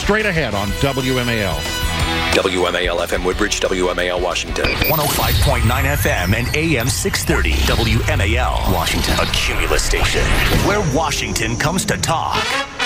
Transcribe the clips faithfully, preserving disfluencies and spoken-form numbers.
straight ahead on W M A L. W M A L F M Woodbridge, W M A L Washington. one oh five point nine F M and A M six thirty. W M A L Washington. A Cumulus station where Washington comes to talk.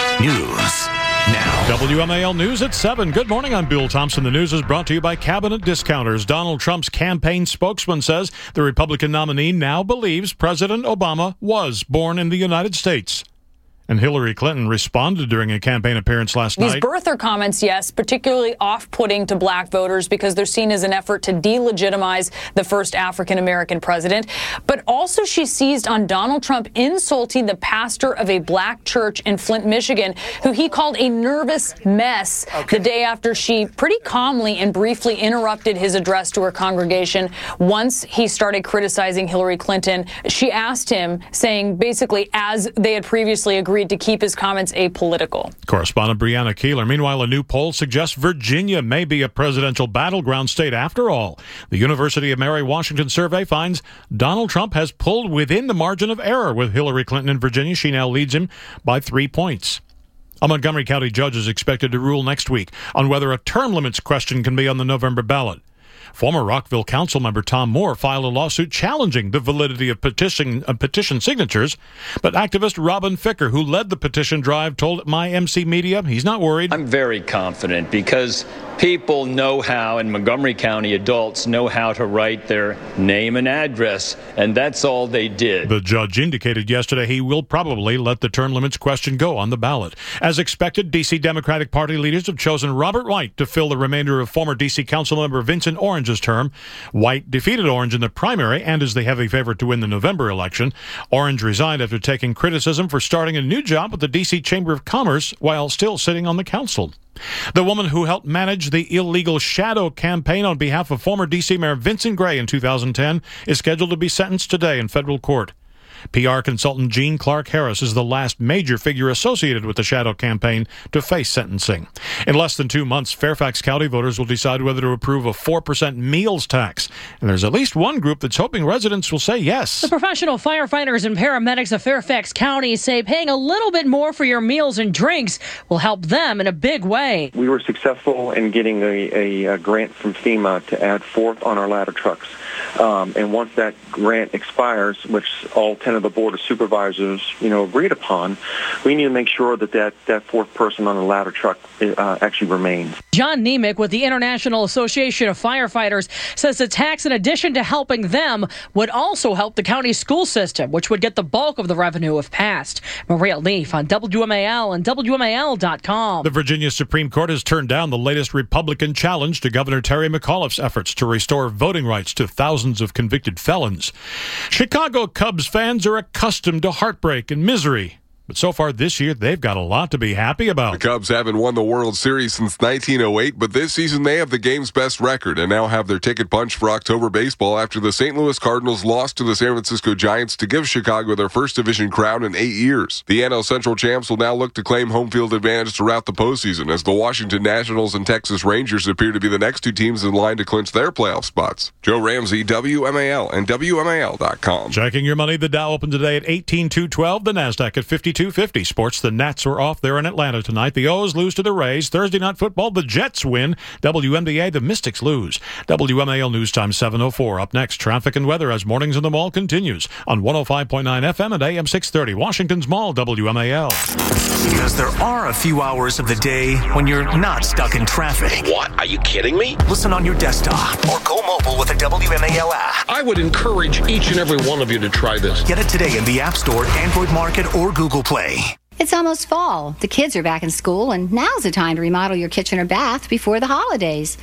News now. W M A L News at seven. Good morning, I'm Bill Thompson. The news is brought to you by Cabinet Discounters. Donald Trump's campaign spokesman says the Republican nominee now believes President Obama was born in the United States. And Hillary Clinton responded during a campaign appearance last These night. These birther comments, yes, particularly off-putting to black voters because they're seen as an effort to delegitimize the first African-American president. But also she seized on Donald Trump insulting the pastor of a black church in Flint, Michigan, who he called a nervous mess okay. the day after she pretty calmly and briefly interrupted his address to her congregation. Once he started criticizing Hillary Clinton, she asked him, saying basically, as they had previously agreed, to keep his comments apolitical. Correspondent Brianna Keeler. Meanwhile, a new poll suggests Virginia may be a presidential battleground state after all. The University of Mary Washington survey finds Donald Trump has pulled within the margin of error with Hillary Clinton in Virginia. She now leads him by three points. A Montgomery County judge is expected to rule next week on whether a term limits question can be on the November ballot. Former Rockville council member Tom Moore filed a lawsuit challenging the validity of petition, uh, petition signatures, but activist Robin Ficker, who led the petition drive, told My M C Media he's not worried. I'm very confident because people know how, and Montgomery County adults know how to write their name and address, and that's all they did. The judge indicated yesterday he will probably let the term limits question go on the ballot. As expected, D C Democratic Party leaders have chosen Robert White to fill the remainder of former D C Councilmember Vincent Orange's term. White defeated Orange in the primary and is the heavy favorite to win the November election. Orange resigned after taking criticism for starting a new job with the D C Chamber of Commerce while still sitting on the council. The woman who helped manage the illegal shadow campaign on behalf of former D C Mayor Vincent Gray in two thousand ten is scheduled to be sentenced today in federal court. P R consultant Jean Clark Harris is the last major figure associated with the shadow campaign to face sentencing. In less than two months, Fairfax County voters will decide whether to approve a four percent meals tax. And there's at least one group that's hoping residents will say yes. The professional firefighters and paramedics of Fairfax County say paying a little bit more for your meals and drinks will help them in a big way. We were successful in getting a, a, a grant from FEMA to add fourth on our ladder trucks. Um, and once that grant expires, which all ten of the board of supervisors, you know, agreed upon, we need to make sure that that, that fourth person on the ladder truck uh, actually remains. John Nemec with the International Association of Firefighters says the tax, in addition to helping them, would also help the county school system, which would get the bulk of the revenue if passed. Maria Leaf on W M A L and W M A L dot com. The Virginia Supreme Court has turned down the latest Republican challenge to Governor Terry McAuliffe's efforts to restore voting rights to thousands of convicted felons. Chicago Cubs fans are accustomed to heartbreak and misery. But so far this year, they've got a lot to be happy about. The Cubs haven't won the World Series since nineteen oh eight, but this season they have the game's best record and now have their ticket punched for October baseball after the Saint Louis Cardinals lost to the San Francisco Giants to give Chicago their first division crown in eight years. The N L Central champs will now look to claim home field advantage throughout the postseason as the Washington Nationals and Texas Rangers appear to be the next two teams in line to clinch their playoff spots. Joe Ramsey, W M A L and W M A L dot com. Checking your money, the Dow opened today at eighteen two twelve, the NASDAQ at fifty-two fifty. Sports, the Nats are off there in Atlanta tonight. The O's lose to the Rays. Thursday night football, the Jets win. W N B A, the Mystics lose. W M A L News Time seven oh four. Up next, traffic and weather as Mornings in the Mall continues on one oh five point nine F M and A M six thirty. Washington's Mall, W M A L. Because there are a few hours of the day when you're not stuck in traffic. What? Are you kidding me? Listen on your desktop or go mobile with the W M A L app. I would encourage each and every one of you to try this. Get it today in the App Store, Android Market, or Google Play. It's almost fall. The kids are back in school, and now's the time to remodel your kitchen or bath before the holidays.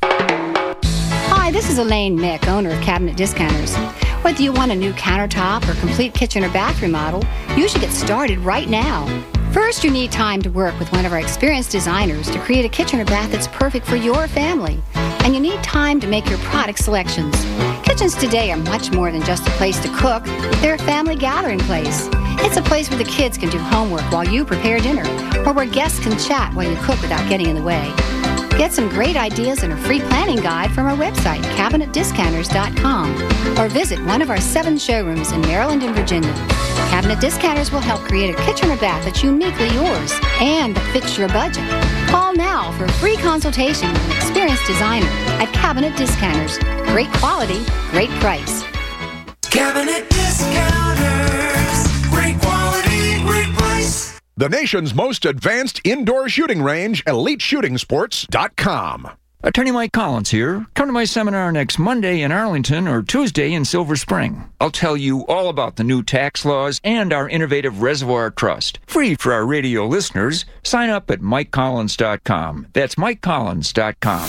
Hi, this is Elaine Mick, owner of Cabinet Discounters. Whether you want a new countertop or complete kitchen or bath remodel, you should get started right now. First, you need time to work with one of our experienced designers to create a kitchen or bath that's perfect for your family. And you need time to make your product selections. Kitchens today are much more than just a place to cook. They're a family gathering place. It's a place where the kids can do homework while you prepare dinner, or where guests can chat while you cook without getting in the way. Get some great ideas and a free planning guide from our website, cabinet discounters dot com, or visit one of our seven showrooms in Maryland and Virginia. Cabinet Discounters will help create a kitchen or bath that's uniquely yours and that fits your budget. Call now for a free consultation with an experienced designer at Cabinet Discounters. Great quality, great price. Cabinet Discounters. Great quality, great price. The nation's most advanced indoor shooting range, elite shooting sports dot com. Attorney Mike Collins here. Come to my seminar next Monday in Arlington or Tuesday in Silver Spring. I'll tell you all about the new tax laws and our innovative reservoir trust. Free for our radio listeners. Sign up at mike collins dot com. That's mike collins dot com.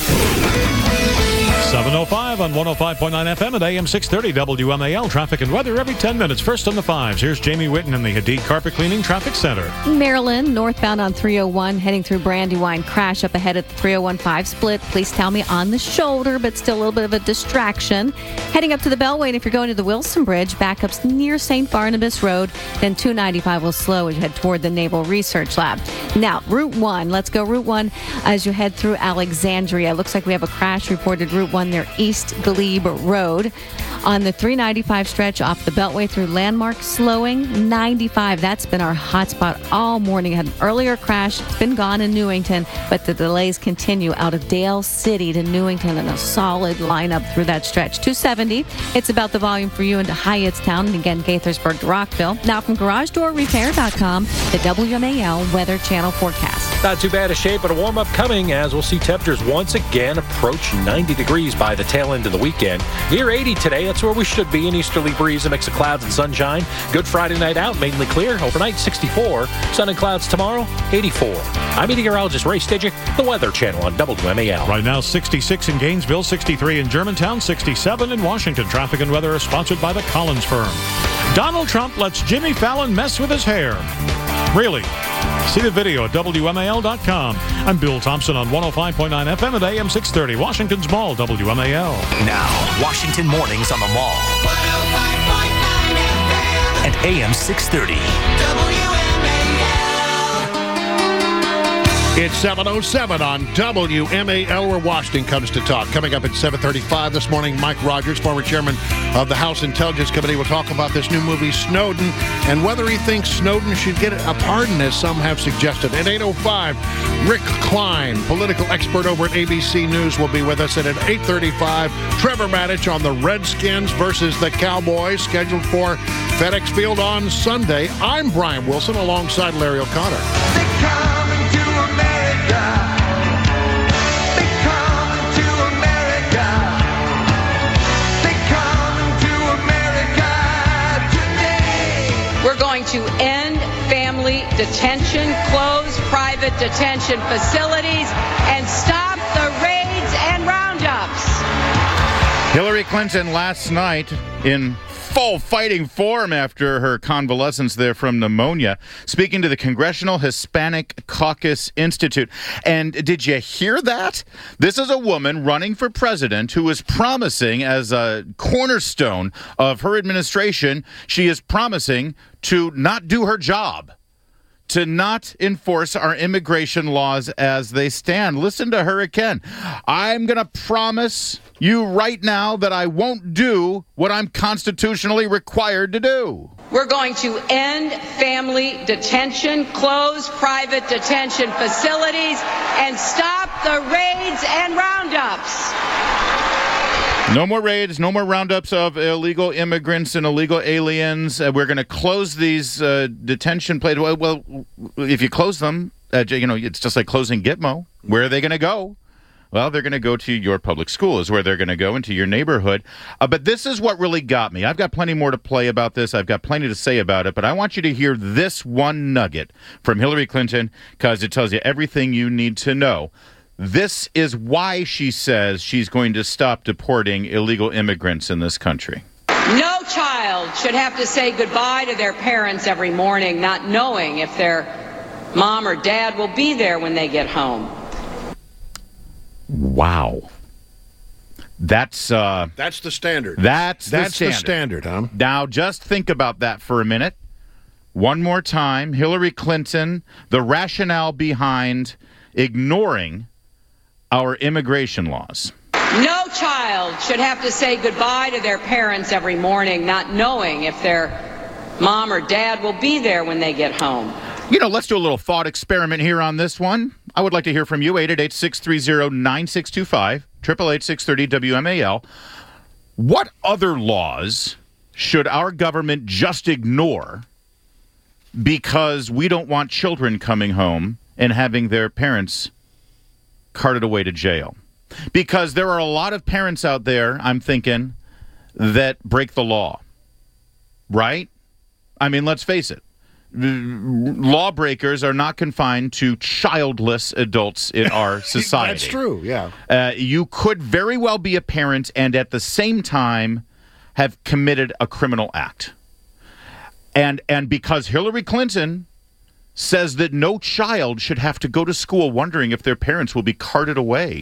seven oh five on one oh five point nine F M at A M six thirty W M A L. Traffic and weather every ten minutes. First on the fives. Here's Jamie Whitten in the Hadid Carpet Cleaning Traffic Center. Maryland, northbound on three oh one, heading through Brandywine. Crash up ahead at the three oh one five split. Please tell me on the shoulder, but still a little bit of a distraction. Heading up to the Beltway, and if you're going to the Wilson Bridge, backups near Saint Barnabas Road. Then two ninety-five will slow as you head toward the Naval Research Lab. Now, Route one. Let's go Route one as you head through Alexandria. Looks like we have a crash reported Route one near East Glebe Road. On the three ninety-five stretch off the Beltway through Landmark, slowing. ninety-five, that's been our hotspot all morning. Had an earlier crash. It's been gone in Newington, but the delays continue out of Dale City to Newington and a solid lineup through that stretch. two seventy, it's about the volume for you into Hyattstown and again Gaithersburg to Rockville. Now from garage door repair dot com, the W M A L Weather Channel forecast. Not too bad a shape, but a warm-up coming as we'll see temperatures once again approach ninety degrees by the tail end of the weekend. Near eighty today, that's where we should be. An easterly breeze, a mix of clouds and sunshine. Good Friday night out, mainly clear. Overnight, sixty-four. Sun and clouds tomorrow, eighty-four. I'm meteorologist Ray Stidgick, the Weather Channel on W M A L. Right now, sixty-six in Gainesville, sixty-three in Germantown, sixty-seven in Washington. Traffic and weather are sponsored by the Collins Firm. Donald Trump lets Jimmy Fallon mess with his hair. Really? See the video at W M A L dot com. I'm Bill Thompson on one oh five point nine F M at A M six thirty. Washington's Mall, W M A L. Now, Washington Mornings on the Mall. one oh five point nine F M. At A M six thirty. W M A L. It's seven oh seven on W M A L, where Washington comes to talk. Coming up at seven thirty-five this morning, Mike Rogers, former chairman of the House Intelligence Committee, will talk about this new movie, Snowden, and whether he thinks Snowden should get a pardon, as some have suggested. At eight oh five, Rick Klein, political expert over at A B C News, will be with us. And at eight thirty-five, Trevor Maddich on the Redskins versus the Cowboys, scheduled for FedEx Field on Sunday. I'm Brian Wilson alongside Larry O'Connor. We're going to end family detention, close private detention facilities, and stop the raids and roundups. Hillary Clinton last night in full fighting form after her convalescence there from pneumonia, speaking to the Congressional Hispanic Caucus Institute. And did you hear that? This is a woman running for president who is promising, as a cornerstone of her administration, she is promising to not do her job, to not enforce our immigration laws as they stand. Listen to her again. I'm going to promise you right now that I won't do what I'm constitutionally required to do. We're going to end family detention, close private detention facilities, and stop the raids and roundups. No more raids, no more roundups of illegal immigrants and illegal aliens. Uh, we're going to close these uh, detention places. Well, well, if you close them, uh, you know, it's just like closing Gitmo. Where are they going to go? Well, they're going to go to your public school is where they're going to go, into your neighborhood. Uh, but this is what really got me. I've got plenty more to play about this. I've got plenty to say about it. But I want you to hear this one nugget from Hillary Clinton, because it tells you everything you need to know. This is why she says she's going to stop deporting illegal immigrants in this country. No child should have to say goodbye to their parents every morning, not knowing if their mom or dad will be there when they get home. Wow. That's uh, that's the standard. That's, that's the standard. the standard, huh? Now, just think about that for a minute. One more time. Hillary Clinton, the rationale behind ignoring our immigration laws. No child should have to say goodbye to their parents every morning, not knowing if their mom or dad will be there when they get home. You know, let's do a little thought experiment here on this one. I would like to hear from you, eight eight eight, six three zero, nine six two five, eight eight eight, six three zero, W M A L. What other laws should our government just ignore because we don't want children coming home and having their parents carted away to jail? Because there are a lot of parents out there, I'm thinking, that break the law, right? I mean, let's face it. Lawbreakers are not confined to childless adults in our society. That's true, yeah. Uh, you could very well be a parent and at the same time have committed a criminal act. And and because Hillary Clinton says that no child should have to go to school wondering if their parents will be carted away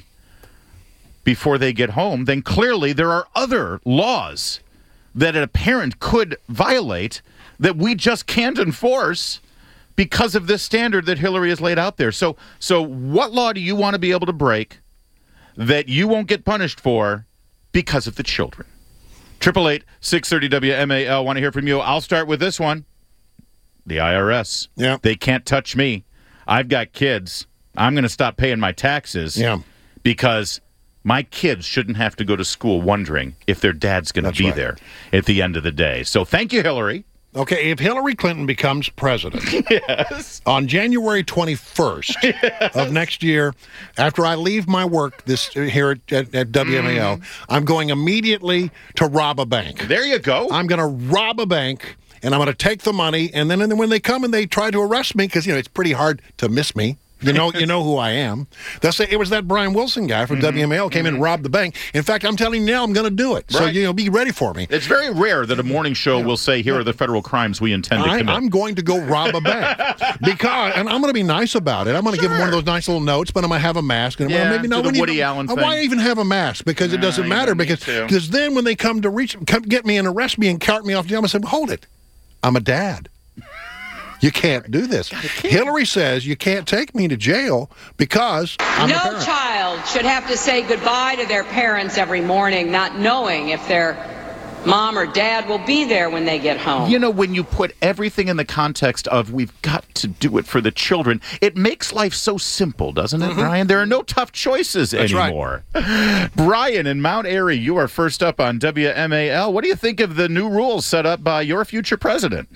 before they get home, then clearly there are other laws that a parent could violate that we just can't enforce because of this standard that Hillary has laid out there. So, so what law do you want to be able to break that you won't get punished for because of the children? eight eight eight, six three zero, W M A L. Want to hear from you. I'll start with this one. The I R S. Yeah. They can't touch me. I've got kids. I'm going to stop paying my taxes yeah. because my kids shouldn't have to go to school wondering if their dad's going to be right. there at the end of the day. So thank you, Hillary. Okay, if Hillary Clinton becomes president yes. on January twenty-first yes. of next year, after I leave my work this here at, at, at W M A L, mm. I'm going immediately to rob a bank. There you go. I'm going to rob a bank, and I'm going to take the money, and then, and then when they come and they try to arrest me, because, you know, it's pretty hard to miss me. You know, you know who I am. That's it was that Brian Wilson guy from mm-hmm. W M A L came mm-hmm. in and robbed the bank. In fact, I'm telling you now, I'm going to do it. Right. So, you know, be ready for me. It's very rare that a morning show yeah. will say, here are the federal crimes we intend to I, commit. I'm going to go rob a bank. because, and I'm going to be nice about it. I'm going to sure. give him one of those nice little notes, but I'm going to have a mask. And yeah, well, maybe no, the Woody even, Allen thing. Why even have a mask? Because it doesn't nah, matter. Because because then when they come to reach, come get me and arrest me and cart me off jail, I said, hold it. I'm a dad. You can't do this. Hillary says you can't take me to jail because I'm no a parent. Child should have to say goodbye to their parents every morning, not knowing if their mom or dad will be there when they get home. You know, when you put everything in the context of we've got to do it for the children, it makes life so simple, doesn't it, mm-hmm. Brian? There are no tough choices That's anymore. Right. Brian in Mount Airy, you are first up on W M A L. What do you think of the new rules set up by your future president?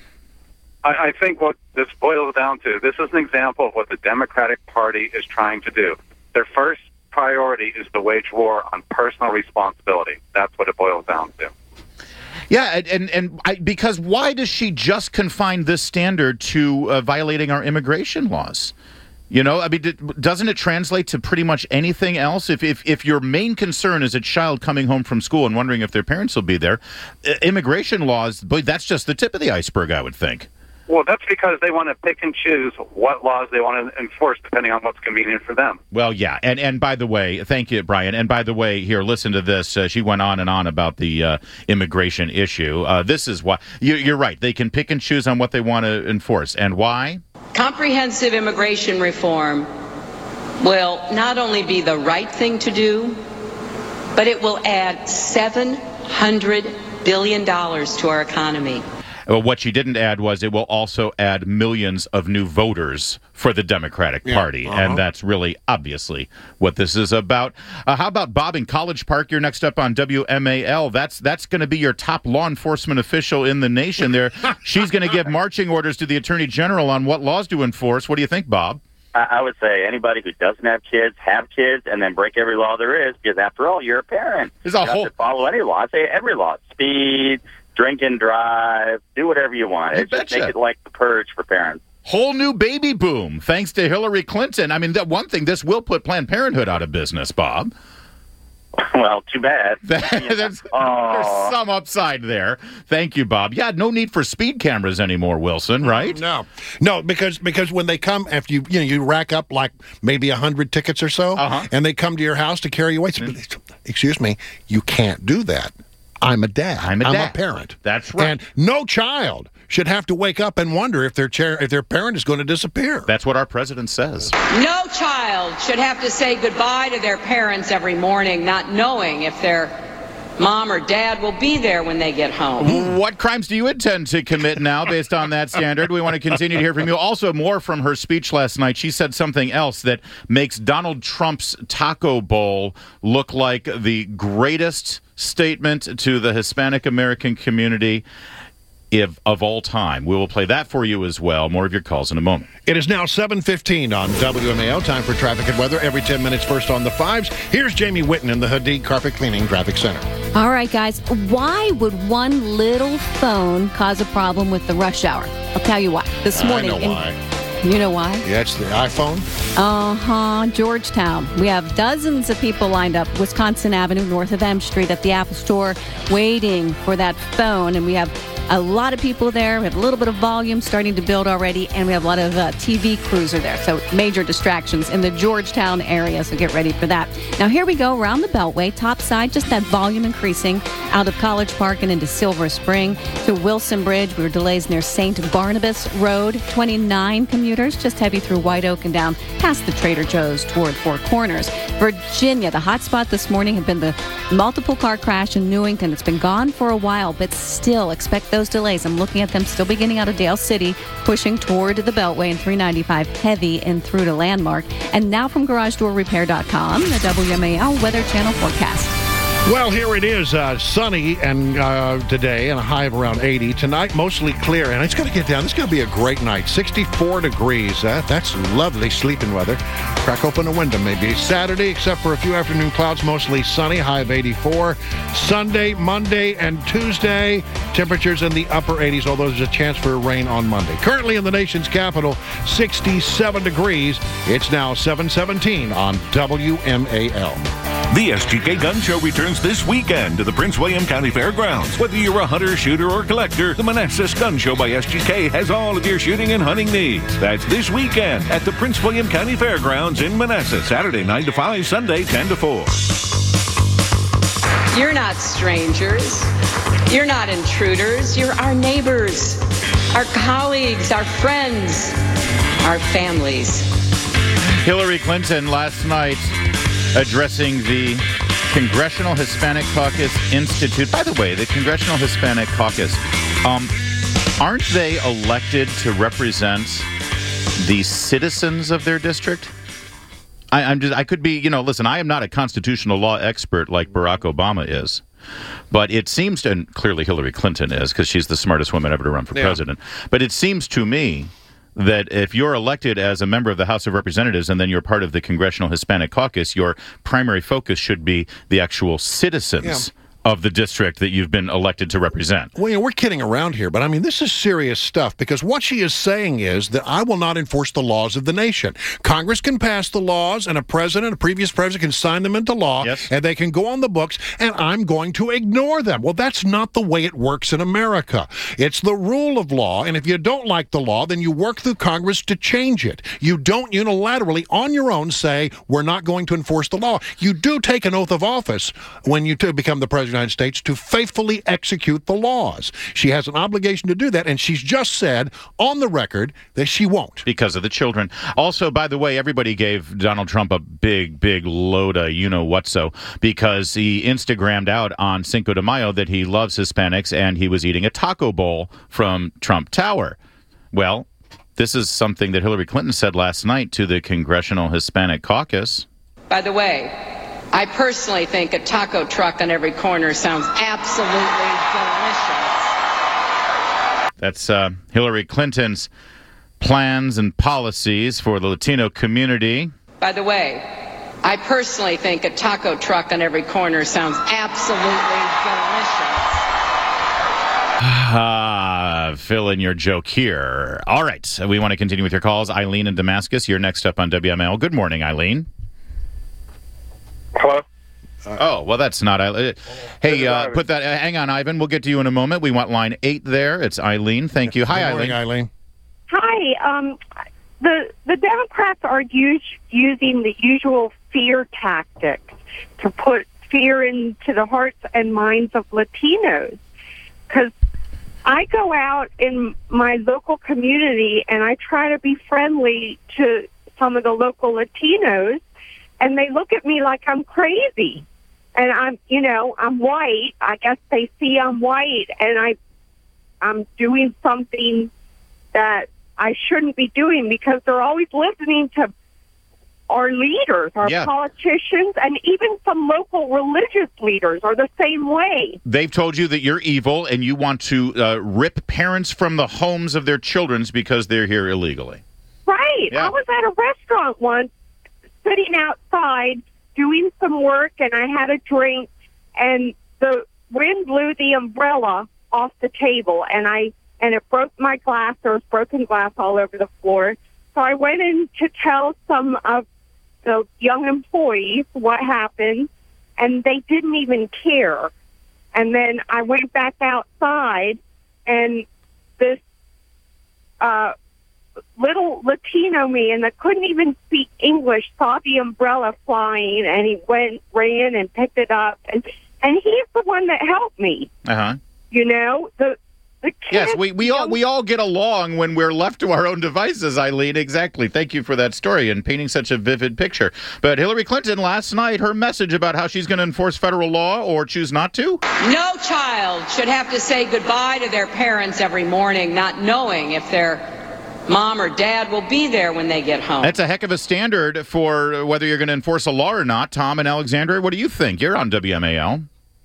I think what this boils down to, this is an example of what the Democratic Party is trying to do. Their first priority is to wage war on personal responsibility. That's what it boils down to. Yeah, and and I, because why does she just confine this standard to uh, violating our immigration laws? You know, I mean, doesn't it translate to pretty much anything else? If, if if your main concern is a child coming home from school and wondering if their parents will be there, immigration laws, boy, that's just the tip of the iceberg, I would think. Well, that's because they want to pick and choose what laws they want to enforce depending on what's convenient for them. Well, yeah. And and by the way, thank you, Brian. And by the way, here, listen to this. Uh, she went on and on about the uh, immigration issue. Uh, this is why. You, you're right. They can pick and choose on what they want to enforce. And why? Comprehensive immigration reform will not only be the right thing to do, but it will add seven hundred billion dollars to our economy. Well, what she didn't add was it will also add millions of new voters for the Democratic yeah, Party. uh-huh. And that's really obviously what this is about. Uh, how about Bob in College Park? You're next up on W M A L. That's that's going to be your top law enforcement official in the nation there. She's going to give marching orders to the Attorney General on what laws to enforce. What do you think, Bob? I would say anybody who doesn't have kids, have kids, and then break every law there is, because after all, you're a parent. There's a you whole... have to follow any law. I say every law. Speed, drink and drive, do whatever you want. You It just betcha. make it like the purge for parents. Whole new baby boom, thanks to Hillary Clinton. I mean, that one thing, this will put Planned Parenthood out of business, Bob. Well, too bad. There's, oh. there's some upside there. Thank you, Bob. Yeah, no need for speed cameras anymore, Wilson, right? No. No, because because when they come, after you you know, you rack up like maybe one hundred tickets or so, uh-huh. and they come to your house to carry you away, mm-hmm. excuse me, you can't do that. I'm a dad. I'm a dad. I'm a parent. That's right. And no child should have to wake up and wonder if their chair, if their parent is going to disappear. That's what our president says. No child should have to say goodbye to their parents every morning, not knowing if their Mom or Dad will be there when they get home. What crimes do you intend to commit now based on that standard? We want to continue to hear from you. Also, more from her speech last night. She said something else that makes Donald Trump's taco bowl look like the greatest statement to the Hispanic American community If, of all time. We will play that for you as well. More of your calls in a moment. It is now seven fifteen on W M A L. Time for traffic and weather. Every ten minutes, first on the fives. Here's Jamie Whitten in the Hadid Carpet Cleaning Traffic Center. All right, guys. Why would one little phone cause a problem with the rush hour? I'll tell you why. This morning. I know in- why. You know why? Yeah, it's the iPhone. Uh-huh. Georgetown. We have dozens of people lined up Wisconsin Avenue, north of M Street at the Apple Store, waiting for that phone. And we have a lot of people there. We have a little bit of volume starting to build already, and we have a lot of uh, T V crews are there. So major distractions in the Georgetown area, so get ready for that. Now here we go around the Beltway, top side, just that volume increasing out of College Park and into Silver Spring to Wilson Bridge. We were delays near Saint Barnabas Road, twenty-nine commuters, just heavy through White Oak and down past the Trader Joe's toward Four Corners. Virginia, the hot spot this morning had been the multiple car crash in Newington. It's been gone for a while, but still expect those delays. I'm looking at them still beginning out of Dale City, pushing toward the Beltway and three ninety-five heavy and through to Landmark. And now from garage door repair dot com, the W M A L Weather Channel forecast. Well, here it is, uh, sunny and uh, today, and a high of around eighty. Tonight, mostly clear, and it's going to get down. This is going to be a great night. sixty-four degrees. Uh, that's lovely sleeping weather. Crack open a window, maybe. Saturday, except for a few afternoon clouds, mostly sunny, high of eighty-four. Sunday, Monday, and Tuesday, temperatures in the upper eighties, although there's a chance for rain on Monday. Currently in the nation's capital, sixty-seven degrees. It's now seven seventeen on W M A L. The S G K Gun Show returns this weekend to the Prince William County Fairgrounds. Whether you're a hunter, shooter, or collector, the Manassas Gun Show by S G K has all of your shooting and hunting needs. That's this weekend at the Prince William County Fairgrounds in Manassas. Saturday nine to five, Sunday ten to four. You're not strangers. You're not intruders. You're our neighbors, our colleagues, our friends, our families. Hillary Clinton last night addressing the Congressional Hispanic Caucus Institute. By the way, the Congressional Hispanic Caucus, um, aren't they elected to represent the citizens of their district? I, I'm just, I could be, you know, listen, I am not a constitutional law expert like Barack Obama is. But it seems to, and clearly Hillary Clinton is, because she's the smartest woman ever to run for Yeah. president. But it seems to me that if you're elected as a member of the House of Representatives and then you're part of the Congressional Hispanic Caucus, your primary focus should be the actual citizens of the district that you've been elected to represent. Well, you know, we're kidding around here, but I mean, this is serious stuff, because what she is saying is that I will not enforce the laws of the nation. Congress can pass the laws, and a president, a previous president, can sign them into law, Yes. and they can go on the books, and I'm going to ignore them. Well, that's not the way it works in America. It's the rule of law, and if you don't like the law, then you work through Congress to change it. You don't unilaterally, on your own, say, we're not going to enforce the law. You do take an oath of office when you to become the president of the United States to faithfully execute the laws. She has an obligation to do that, and she's just said on the record that she won't. Because of the children. Also, by the way, everybody gave Donald Trump a big, big load of you-know-what-so, because he Instagrammed out on Cinco de Mayo that he loves Hispanics, and he was eating a taco bowl from Trump Tower. Well, this is something that Hillary Clinton said last night to the Congressional Hispanic Caucus. By the way, I personally think a taco truck on every corner sounds absolutely delicious. That's uh, Hillary Clinton's plans and policies for the Latino community. By the way, I personally think a taco truck on every corner sounds absolutely delicious. Ah, fill in your joke here. All right, we want to continue with your calls. Eileen in Damascus, you're next up on W M L. Good morning, Eileen. Hello? Oh, well, that's not Eileen. Hey, uh, put that. Uh, hang on, Ivan. We'll get to you in a moment. We want line eight there. It's Eileen. Thank you. Hi, Good morning, Eileen. Eileen. Hi. Um, the the Democrats are us- using the usual fear tactics to put fear into the hearts and minds of Latinos. Because I go out in my local community and I try to be friendly to some of the local Latinos, and they look at me like I'm crazy. and I'm, you know, I'm white. I guess they see I'm white, and I, I'm doing something that I shouldn't be doing because they're always listening to our leaders, our Yeah. politicians, and even some local religious leaders are the same way. They've told you that you're evil and you want to uh, rip parents from the homes of their children because they're here illegally. Right. Yeah. I was at a restaurant once, sitting outside, doing some work, and I had a drink, and the wind blew the umbrella off the table, and I and it broke my glass. There was broken glass all over the floor. So I went in to tell some of the young employees what happened, and they didn't even care. And then I went back outside, and this uh, little Latino man that couldn't even speak English saw the umbrella flying, and he went, ran, and picked it up. And, and he's the one that helped me. Uh-huh. You know, the the kids, Yes, we, we all we all get along when we're left to our own devices, Eileen. Exactly. Thank you for that story and painting such a vivid picture. But Hillary Clinton last night, her message about how she's going to enforce federal law or choose not to? No child should have to say goodbye to their parents every morning, not knowing if their mom or dad will be there when they get home. That's a heck of a standard for whether you're going to enforce a law or not. Tom and Alexandria, what do you think? You're on W M A L.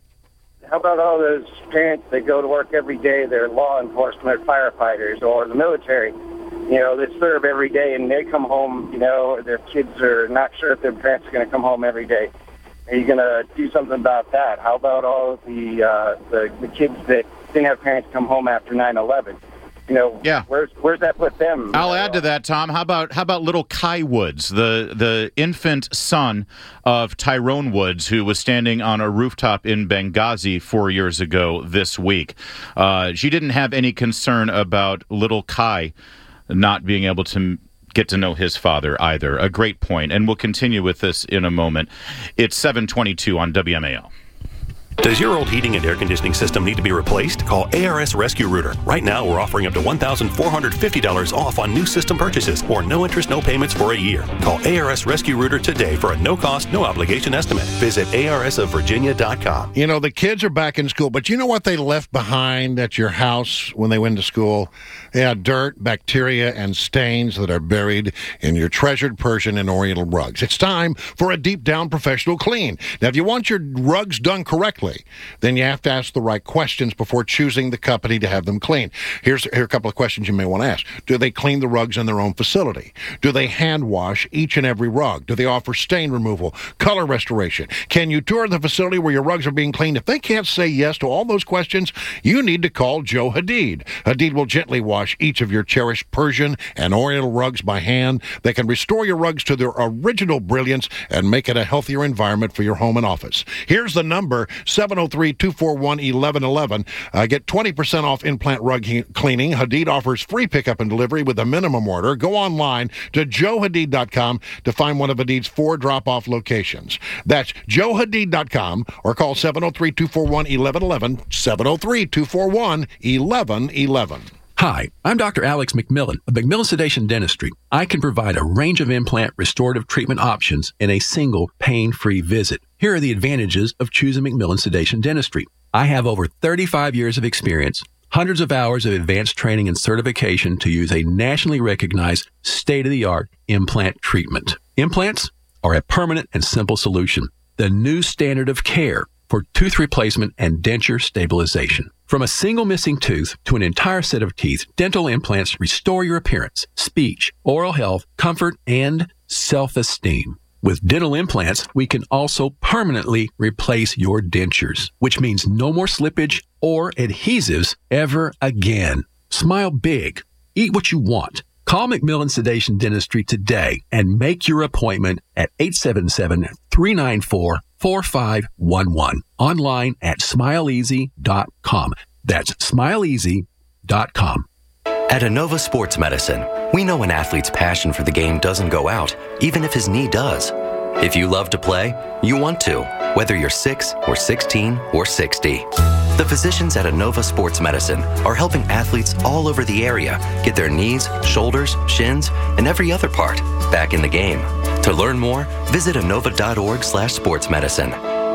How about all those parents that go to work every day, they're law enforcement, firefighters, or the military, you know, that serve every day, and they come home, you know, their kids are not sure if their parents are going to come home every day. Are you going to do something about that? How about all the, uh, the the kids that didn't have parents come home after nine eleven? You know, yeah. where's where's that put them? I'll add to that, Tom. How about how about little Kai Woods, the the infant son of Tyrone Woods, who was standing on a rooftop in Benghazi four years ago this week? Uh, she didn't have any concern about little Kai not being able to get to know his father either. A great point, and we'll continue with this in a moment. It's seven twenty-two on W M A L. Does your old heating and air conditioning system need to be replaced? Call A R S Rescue Rooter. Right now, we're offering up to one thousand four hundred fifty dollars off on new system purchases or no interest, no payments for a year. Call A R S Rescue Rooter today for a no-cost, no-obligation estimate. Visit A R S of Virginia dot com. You know, the kids are back in school, but you know what they left behind at your house when they went to school? Yeah, dirt, bacteria, and stains that are buried in your treasured Persian and Oriental rugs. It's time for a deep-down professional clean. Now, if you want your rugs done correctly, then you have to ask the right questions before choosing the company to have them clean. Here's here are a couple of questions you may want to ask. Do they clean the rugs in their own facility? Do they hand wash each and every rug? Do they offer stain removal, color restoration? Can you tour the facility where your rugs are being cleaned? If they can't say yes to all those questions, you need to call Joe Hadid. Hadid will gently wash each of your cherished Persian and Oriental rugs by hand. They can restore your rugs to their original brilliance and make it a healthier environment for your home and office. Here's the number, seven oh three, two four one, one one one one. Uh, get twenty percent off in-plant rug he- cleaning. Hadid offers free pickup and delivery with a minimum order. Go online to joe hadid dot com to find one of Hadid's four drop-off locations. That's joe hadid dot com or call seven oh three, two four one, one one one one, seven oh three, two four one, one one one one. Hi, I'm Doctor Alex McMillan of McMillan Sedation Dentistry. I can provide a range of implant restorative treatment options in a single pain-free visit. Here are the advantages of choosing McMillan Sedation Dentistry. I have over thirty-five years of experience, hundreds of hours of advanced training and certification to use a nationally recognized state-of-the-art implant treatment. Implants are a permanent and simple solution, the new standard of care for tooth replacement and denture stabilization. From a single missing tooth to an entire set of teeth, dental implants restore your appearance, speech, oral health, comfort, and self-esteem. With dental implants, we can also permanently replace your dentures, which means no more slippage or adhesives ever again. Smile big. Eat what you want. Call McMillan Sedation Dentistry today and make your appointment at eight seven seven, three nine four, four five one one. Online at smile easy dot com. That's smile easy dot com. At Inova Sports Medicine, we know an athlete's passion for the game doesn't go out, even if his knee does. If you love to play, you want to, whether you're six or sixteen or sixty. The physicians at Inova Sports Medicine are helping athletes all over the area get their knees, shoulders, shins, and every other part back in the game. To learn more, visit inova dot org slash sports medicine.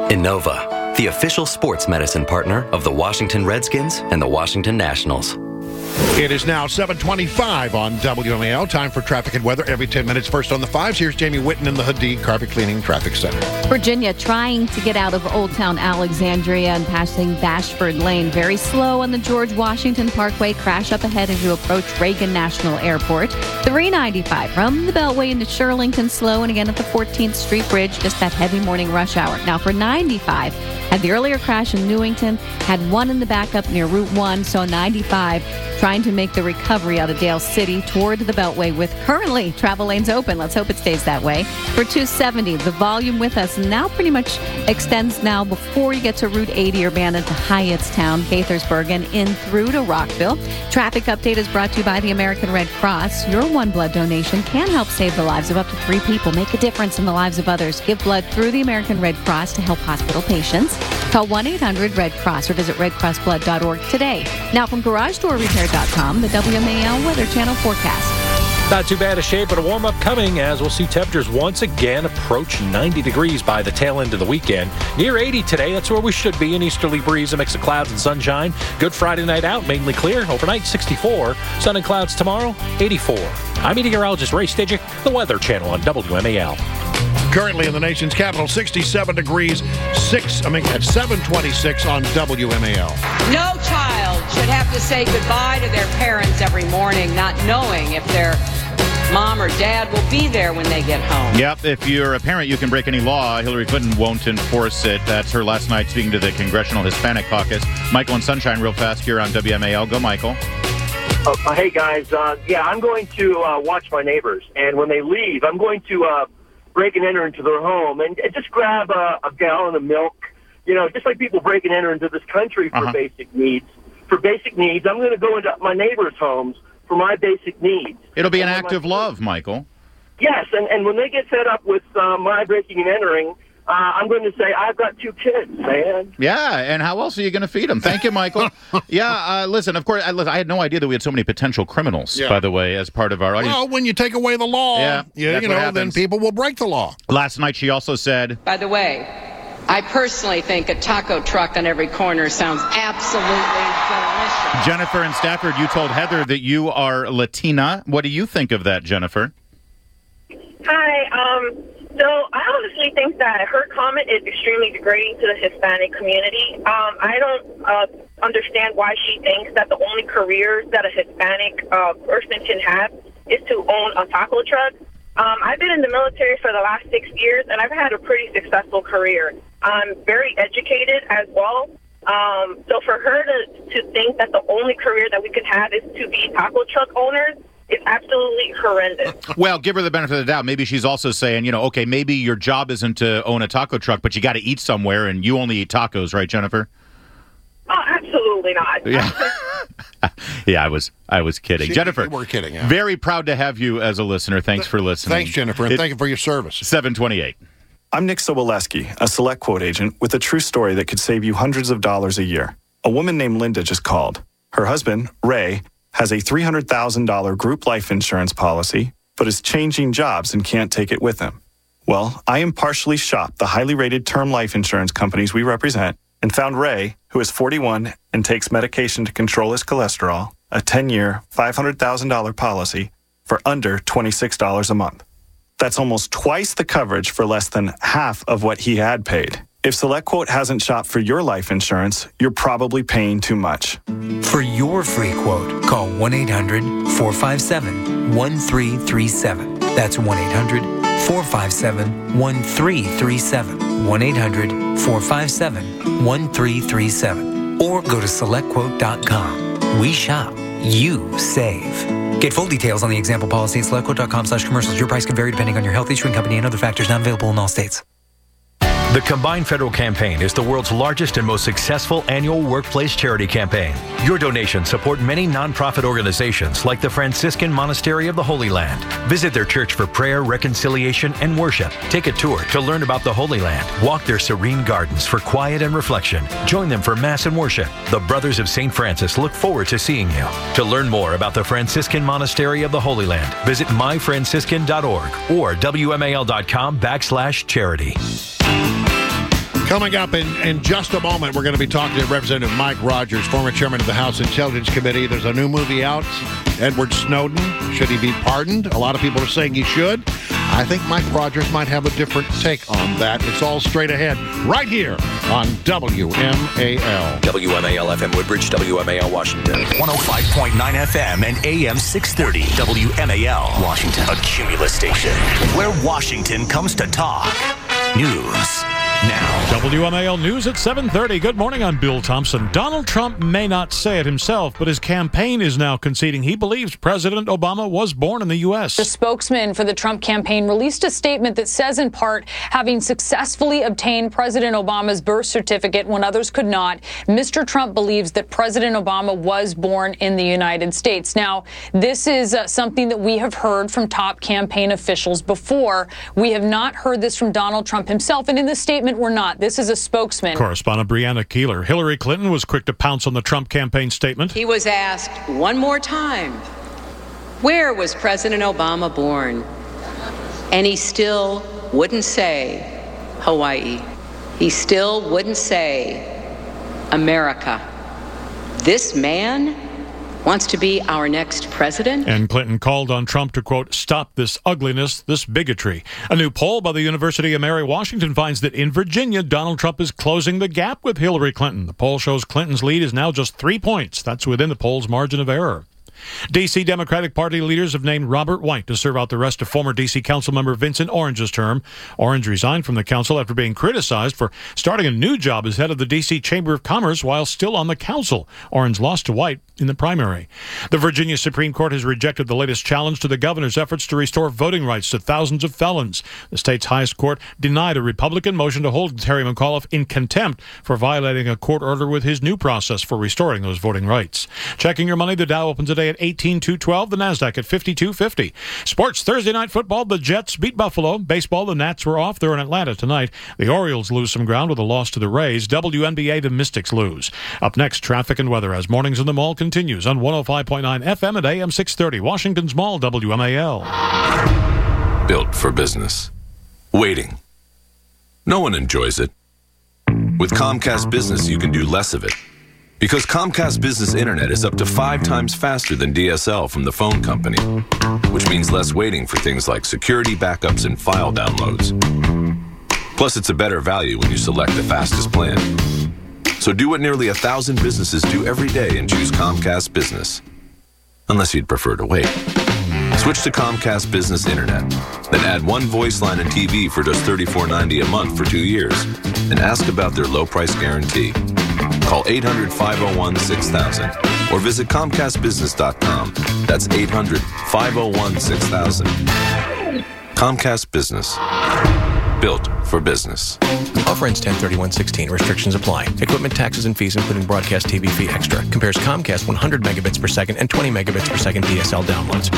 Innova, the official sports medicine partner of the Washington Redskins and the Washington Nationals. It is now seven twenty-five on W M A L. Time for traffic and weather every ten minutes. First on the fives, here's Jamie Whitten in the Hadid Carpet Cleaning Traffic Center. Virginia trying to get out of Old Town Alexandria and passing Bashford Lane. Very slow on the George Washington Parkway. Crash up ahead as you approach Reagan National Airport. three ninety-five from the Beltway into Shirlington slow. And again at the fourteenth Street Bridge, just that heavy morning rush hour. Now for ninety-five, had the earlier crash in Newington, had one in the backup near Route one. So ninety-five trying to make the recovery out of Dale City toward the Beltway with currently travel lanes open. Let's hope it stays that way. For two seventy, the volume with us now pretty much extends now before you get to Route eighty Urbana to Hyattstown, Gaithersburg, and in through to Rockville. Traffic update is brought to you by the American Red Cross. Your one blood donation can help save the lives of up to three people. Make a difference in the lives of others. Give blood through the American Red Cross to help hospital patients. Call one eight hundred red cross or visit red cross blood dot org today. Now from garage door repair dot com, the W M A L Weather Channel forecast. Not too bad a shape, but a warm-up coming as we'll see temperatures once again approach ninety degrees by the tail end of the weekend. Near eighty today, that's where we should be. An easterly breeze, a mix of clouds and sunshine. Good Friday night out, mainly clear. Overnight, sixty-four. Sun and clouds tomorrow, eighty-four. I'm meteorologist Ray Stidgick, the Weather Channel on W M A L. Currently in the nation's capital, sixty-seven degrees, six, I mean, at seven twenty-six on W M A L. No child should have to say goodbye to their parents every morning, not knowing if their mom or dad will be there when they get home. Yep, if you're a parent, you can break any law. Hillary Clinton won't enforce it. That's her last night speaking to the Congressional Hispanic Caucus. Michael and Sunshine real fast here on W M A L. Go, Michael. Uh, hey, guys. Uh, yeah, I'm going to uh, watch my neighbors. And when they leave, I'm going to uh, break and enter into their home and, and just grab a, a gallon of milk. You know, just like people break and enter into this country for Uh-huh. basic needs. For basic needs, I'm going to go into my neighbors' homes for my basic needs. It'll be an And when act of love, Michael. Yes, and, and when they get fed up with uh, my breaking and entering, uh, I'm going to say, I've got two kids, man. Yeah, and how else are you going to feed them? Thank you, Michael. yeah, uh, listen, of course, I, listen, I had no idea that we had so many potential criminals, Yeah. by the way, as part of our audience. Well, when you take away the law, Yeah, you, that's you what know, then happens. people will break the law. Last night, she also said, By the way, I personally think a taco truck on every corner sounds absolutely delicious. Jennifer in Stafford, you told Heather that you are Latina. What do you think of that, Jennifer? Hi. Um, so I honestly think that her comment is extremely degrading to the Hispanic community. Um, I don't uh, understand why she thinks that the only career that a Hispanic uh, person can have is to own a taco truck. Um, I've been in the military for the last six years, and I've had a pretty successful career. I'm very educated as well. Um, so for her to, to think that the only career that we could have is to be taco truck owners is absolutely horrendous. Well, give her the benefit of the doubt. Maybe she's also saying, you know, okay, maybe your job isn't to own a taco truck, but you got to eat somewhere, and you only eat tacos, right, Jennifer? Oh, absolutely not. Yeah. yeah, I was I was kidding. She- Jennifer, we're kidding, yeah. very proud to have you as a listener. Thanks for listening. Thanks, Jennifer, and It- thank you for your service. seven twenty-eight. I'm Nick Soboleski, a select quote agent with a true story that could save you hundreds of dollars a year. A woman named Linda just called. Her husband, Ray, has a three hundred thousand dollars group life insurance policy, but is changing jobs and can't take it with him. Well, I impartially shopped the highly rated term life insurance companies we represent and found Ray, who is forty-one and takes medication to control his cholesterol, a ten-year, five hundred thousand dollars policy for under twenty-six dollars a month. That's almost twice the coverage for less than half of what he had paid. If SelectQuote hasn't shopped for your life insurance, you're probably paying too much. For your free quote, call one eight hundred four five seven one three three seven. That's one eight hundred four five seven one three three seven. one eight hundred four five seven one three three seven. Or go to select quote dot com. We shop. You save. Get full details on the example policy at select quote dot com slash commercials. Your price can vary depending on your health, issuing company, and other factors not available in all states. The Combined Federal Campaign is the world's largest and most successful annual workplace charity campaign. Your donations support many nonprofit organizations like the Franciscan Monastery of the Holy Land. Visit their church for prayer, reconciliation, and worship. Take a tour to learn about the Holy Land. Walk their serene gardens for quiet and reflection. Join them for Mass and worship. The Brothers of Saint Francis look forward to seeing you. To learn more about the Franciscan Monastery of the Holy Land, visit my franciscan dot org or W M A L dot com backslash charity. Coming up in, in just a moment, we're going to be talking to Representative Mike Rogers, former chairman of the House Intelligence Committee. There's a new movie out, Edward Snowden. Should he be pardoned? A lot of people are saying he should. I think Mike Rogers might have a different take on that. It's all straight ahead right here on W M A L. W M A L F M Woodbridge, W M A L Washington. one oh five point nine F M and A M six thirty. W M A L Washington. A Cumulus station where Washington comes to talk. News now. W M A L News at seven thirty. Good morning, I'm Bill Thompson. Donald Trump may not say it himself, but his campaign is now conceding he believes President Obama was born in the U S. The spokesman for the Trump campaign released a statement that says, in part, having successfully obtained President Obama's birth certificate when others could not, Mister Trump believes that President Obama was born in the United States. Now, this is uh, something that we have heard from top campaign officials before. We have not heard this from Donald Trump himself, and in this statement, we're not. This is a spokesman. Correspondent Brianna Keeler. Hillary Clinton was quick to pounce on the Trump campaign statement. He was asked one more time, where was President Obama born? And he still wouldn't say Hawaii. He still wouldn't say America. This man wants to be our next president? And Clinton called on Trump to, quote, stop this ugliness, this bigotry. A new poll by the University of Mary Washington finds that in Virginia, Donald Trump is closing the gap with Hillary Clinton. The poll shows Clinton's lead is now just three points. That's within the poll's margin of error. D C Democratic Party leaders have named Robert White to serve out the rest of former D C Councilmember Vincent Orange's term. Orange resigned from the council after being criticized for starting a new job as head of the D C Chamber of Commerce while still on the council. Orange lost to White in the primary. The Virginia Supreme Court has rejected the latest challenge to the governor's efforts to restore voting rights to thousands of felons. The state's highest court denied a Republican motion to hold Terry McAuliffe in contempt for violating a court order with his new process for restoring those voting rights. Checking your money, the Dow opened today at eighteen two twelve, the Nasdaq at fifty-two fifty. Sports Thursday night football, the Jets beat Buffalo. Baseball, the Nats were off. They're in Atlanta tonight. The Orioles lose some ground with a loss to the Rays. W N B A, the Mystics lose. Up next, traffic and weather as Mornings in the Mall continues on one oh five point nine F M at A M six thirty. Washington's Mall, W M A L. Built for business. Waiting. No one enjoys it. With Comcast Business, you can do less of it. Because Comcast Business Internet is up to five times faster than D S L from the phone company, which means less waiting for things like security backups and file downloads. Plus, it's a better value when you select the fastest plan. So do what nearly a thousand businesses do every day and choose Comcast Business. Unless you'd prefer to wait. Switch to Comcast Business Internet. Then add one voice line and T V for just thirty-four ninety a month for two years. And ask about their low price guarantee. Call eight hundred, five oh one, six thousand or visit Comcast Business dot com. That's eight hundred, five oh one, six thousand. Comcast Business. Built for business. Offer ends ten thirty-one sixteen. Restrictions apply. Equipment, taxes, and fees, including broadcast T V fee extra. Compares Comcast one hundred megabits per second and twenty megabits per second D S L downloads.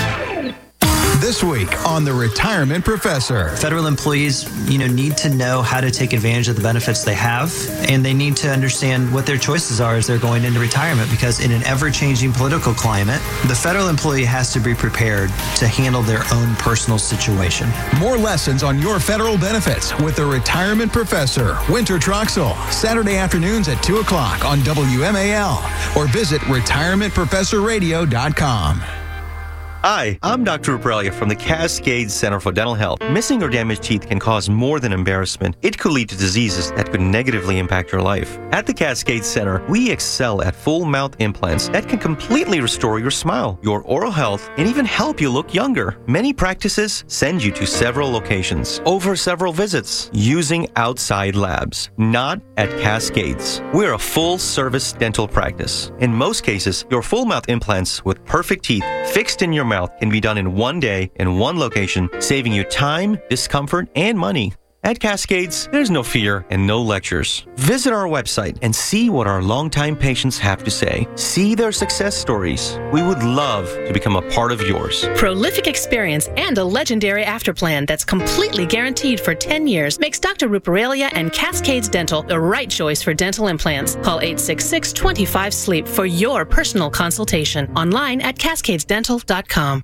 This week on The Retirement Professor. Federal employees, you know, need to know how to take advantage of the benefits they have, and they need to understand what their choices are as they're going into retirement, because in an ever-changing political climate, the federal employee has to be prepared to handle their own personal situation. More lessons on your federal benefits with The Retirement Professor, Winter Troxel, Saturday afternoons at two o'clock on W M A L, or visit retirement professor radio dot com. Hi, I'm Doctor Uprelia from the Cascade Center for Dental Health. Missing or damaged teeth can cause more than embarrassment. It could lead to diseases that could negatively impact your life. At the Cascade Center, we excel at full mouth implants that can completely restore your smile, your oral health, and even help you look younger. Many practices send you to several locations over several visits using outside labs, not at Cascades. We're a full-service dental practice. In most cases, your full mouth implants with perfect teeth fixed in your mouth can be done in one day in one location, saving you time, discomfort, and money. At Cascades, there's no fear and no lectures. Visit our website and see what our longtime patients have to say. See their success stories. We would love to become a part of yours. Prolific experience and a legendary afterplan that's completely guaranteed for ten years makes Doctor Ruparelia and Cascades Dental the right choice for dental implants. Call eight six six, two five, sleep for your personal consultation. Online at cascades dental dot com.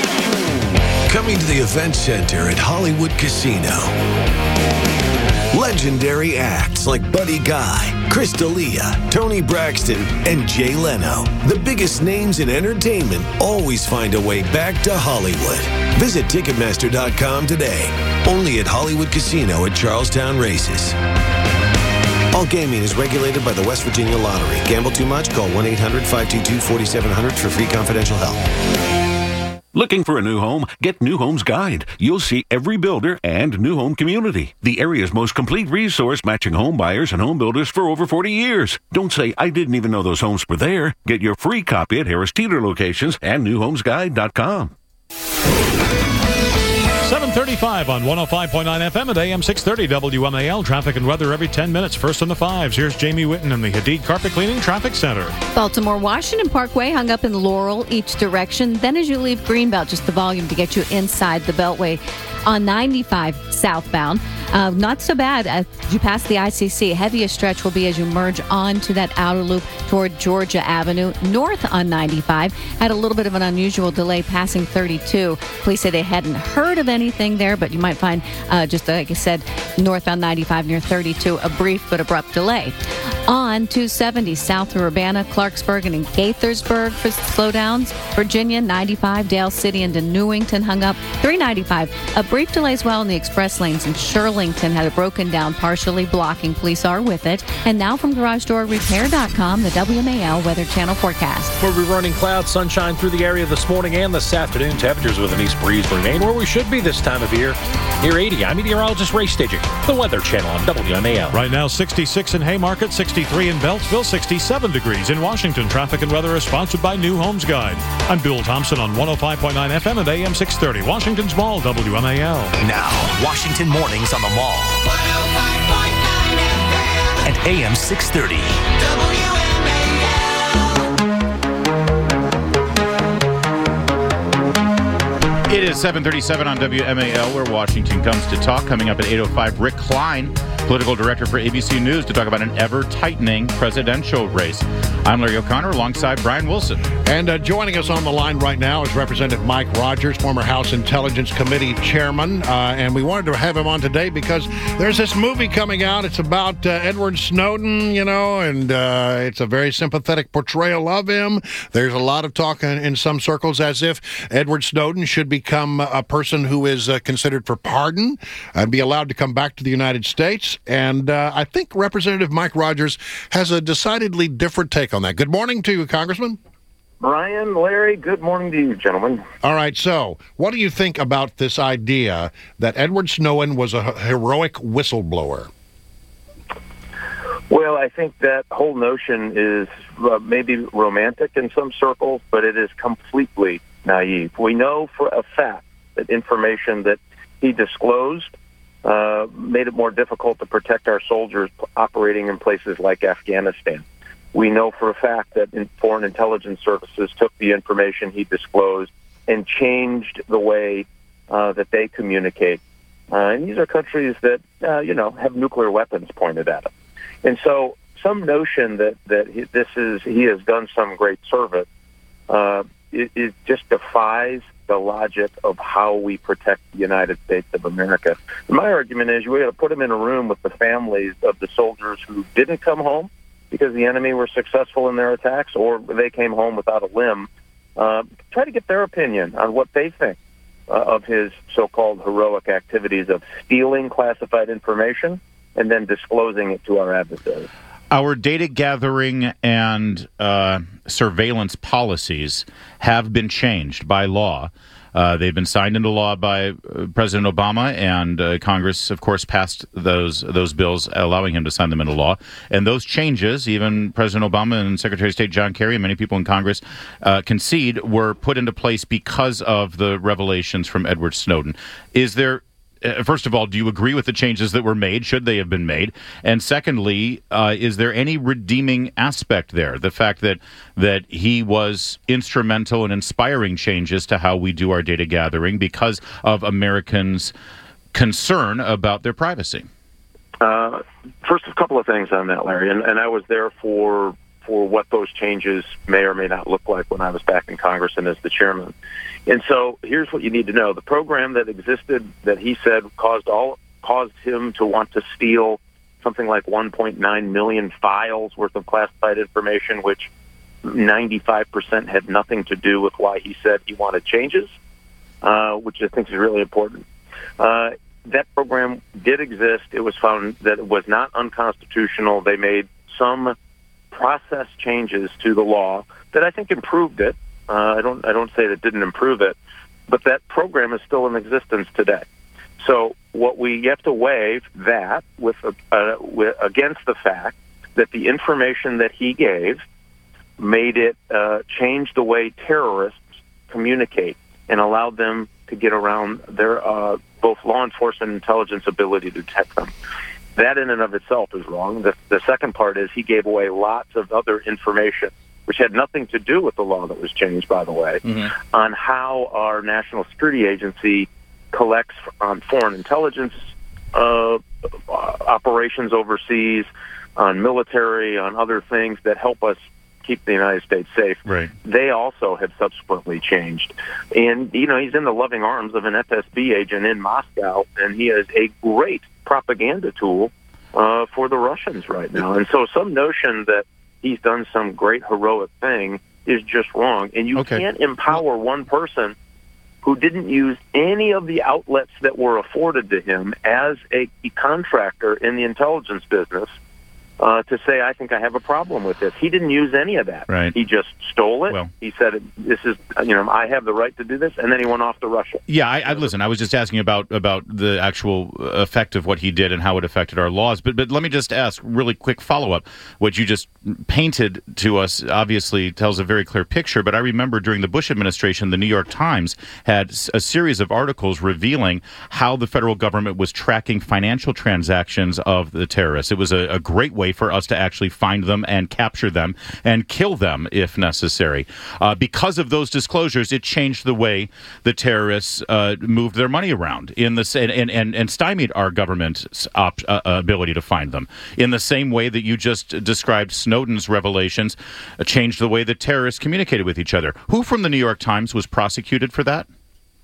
Coming to the Event Center at Hollywood Casino. legendary acts like Buddy Guy, Chris D'Elia, Tony Braxton, and Jay Leno. The biggest names in entertainment always find a way back to Hollywood. Visit Ticketmaster dot com today. Only at Hollywood Casino at Charlestown Races. All gaming is regulated by the West Virginia Lottery. Gamble too much? Call one eight hundred five two two four seven zero zero for free confidential help. Looking for a new home? Get New Homes Guide. You'll see every builder and new home community. The area's most complete resource matching home buyers and home builders for over forty years. Don't say, I didn't even know those homes were there. Get your free copy at Harris Teeter locations and new homes guide dot com. seven thirty-five on one oh five point nine F M at A M six thirty W M A L. Traffic and weather every ten minutes. First on the fives. Here's Jamie Witten in the Hadid Carpet Cleaning Traffic Center. Baltimore Washington Parkway hung up in Laurel each direction. Then as you leave Greenbelt, just the volume to get you inside the Beltway. On ninety-five southbound, uh, not so bad as you pass the I C C. Heaviest stretch will be as you merge onto that outer loop toward Georgia Avenue. North on ninety-five had a little bit of an unusual delay passing thirty-two. Police say they hadn't heard of anything there, but you might find, uh, just like I said, northbound ninety-five near thirty-two, a brief but abrupt delay. On two seventy south through Urbana, Clarksburg, and in Gaithersburg for slowdowns. Virginia, ninety-five, Dale City into Newington hung up. three ninety-five, a brief delay as well in the express lanes in Shirlington had a broken down, partially blocking. Police are with it. And now from Garage Door Repair dot com, the W M A L Weather Channel forecast. We'll be running clouds, sunshine through the area this morning and this afternoon. Temperatures with an east breeze remain where we should be this time of year. Near eighty, I'm meteorologist Ray Staging, the Weather Channel on W M A L. Right now, sixty-six in Haymarket, sixty-three in Beltsville, sixty-seven degrees in Washington. Traffic and weather is sponsored by New Homes Guide. I'm Bill Thompson on one oh five point nine F M at A M six thirty. Washington's Mall, W M A L. Now, Washington Mornings on the Mall. one oh five point nine F M. And A M six thirty. W M A L. It is seven thirty-seven on W M A L, where Washington comes to talk. Coming up at eight oh five, Rick Klein, political director for A B C News, to talk about an ever-tightening presidential race. I'm Larry O'Connor alongside Brian Wilson. And uh, joining us on the line right now is Representative Mike Rogers, former House Intelligence Committee chairman. Uh, and we wanted to have him on today because there's this movie coming out. It's about uh, Edward Snowden, you know, and uh, it's a very sympathetic portrayal of him. There's a lot of talk in, in some circles as if Edward Snowden should become a person who is uh, considered for pardon and be allowed to come back to the United States. And uh, I think Representative Mike Rogers has a decidedly different take on that. Good morning to you, Congressman. Brian, Larry, good morning to you, gentlemen. All right, so what do you think about this idea that Edward Snowden was a heroic whistleblower? Well, I think that whole notion is uh, maybe romantic in some circles, but it is completely naive. We know for a fact that information that he disclosed uh, made it more difficult to protect our soldiers operating in places like Afghanistan. We know for a fact that in foreign intelligence services took the information he disclosed and changed the way uh, that they communicate. Uh, and these are countries that, uh, you know, have nuclear weapons pointed at them. And so some notion that, that he, this is he has done some great service, uh, it, it just defies the logic of how we protect the United States of America. And my argument is we got to put him in a room with the families of the soldiers who didn't come home because the enemy were successful in their attacks, or they came home without a limb. Uh, try to get their opinion on what they think uh, of his so-called heroic activities of stealing classified information and then disclosing it to our adversaries. Our data gathering and uh, surveillance policies have been changed by law. Uh, they've been signed into law by uh, President Obama, and uh, Congress, of course, passed those those bills allowing him to sign them into law. And those changes, even President Obama and Secretary of State John Kerry and many people in Congress uh, concede, were put into place because of the revelations from Edward Snowden. Is there... Uh, first of all, do you agree with the changes that were made? Should they have been made? And secondly, uh, is there any redeeming aspect there? The fact that that he was instrumental in inspiring changes to how we do our data gathering because of Americans' concern about their privacy? Uh, first, a couple of things on that, Larry. And, and I was there for for what those changes may or may not look like when I was back in Congress and as the chairman. And so here's what you need to know. The program that existed that he said caused all caused him to want to steal something like one point nine million files worth of classified information, which ninety-five percent had nothing to do with why he said he wanted changes, uh, which I think is really important. Uh, that program did exist. It was found that it was not unconstitutional. They made some process changes to the law that I think improved it. Uh, I don't I don't say that didn't improve it, but that program is still in existence today. So what we have to weigh that with, uh, with against the fact that the information that he gave made it uh, change the way terrorists communicate and allowed them to get around their uh, both law enforcement and intelligence ability to detect them. That in and of itself is wrong. The, the second part is he gave away lots of other information, which had nothing to do with the law that was changed, by the way, mm-hmm. on how our National Security Agency collects on foreign intelligence uh, operations overseas, on military, on other things that help us keep the United States safe. Right. They also have subsequently changed. And, you know, he's in the loving arms of an F S B agent in Moscow, and he is a great propaganda tool uh, for the Russians right now. And so some notion that he's done some great heroic thing is just wrong. And you okay. can't empower one person who didn't use any of the outlets that were afforded to him as a contractor in the intelligence business uh, to say, I think I have a problem with this. He didn't use any of that. Right. He just stole it. Well, he said, this is, you know, I have the right to do this, and then he went off to Russia. Yeah, I, I listen, I was just asking about about the actual effect of what he did and how it affected our laws. But but let me just ask, really quick follow-up. What you just painted to us obviously tells a very clear picture, but I remember during the Bush administration, the New York Times had a series of articles revealing how the federal government was tracking financial transactions of the terrorists. It was a, a great way for us to actually find them and capture them and kill them if necessary. Uh, because of those disclosures, it changed the way the terrorists uh, moved their money around in the and and, and stymied our government's op, uh, ability to find them. In the same way that you just described Snowden's revelations uh, changed the way the terrorists communicated with each other. Who from the New York Times was prosecuted for that?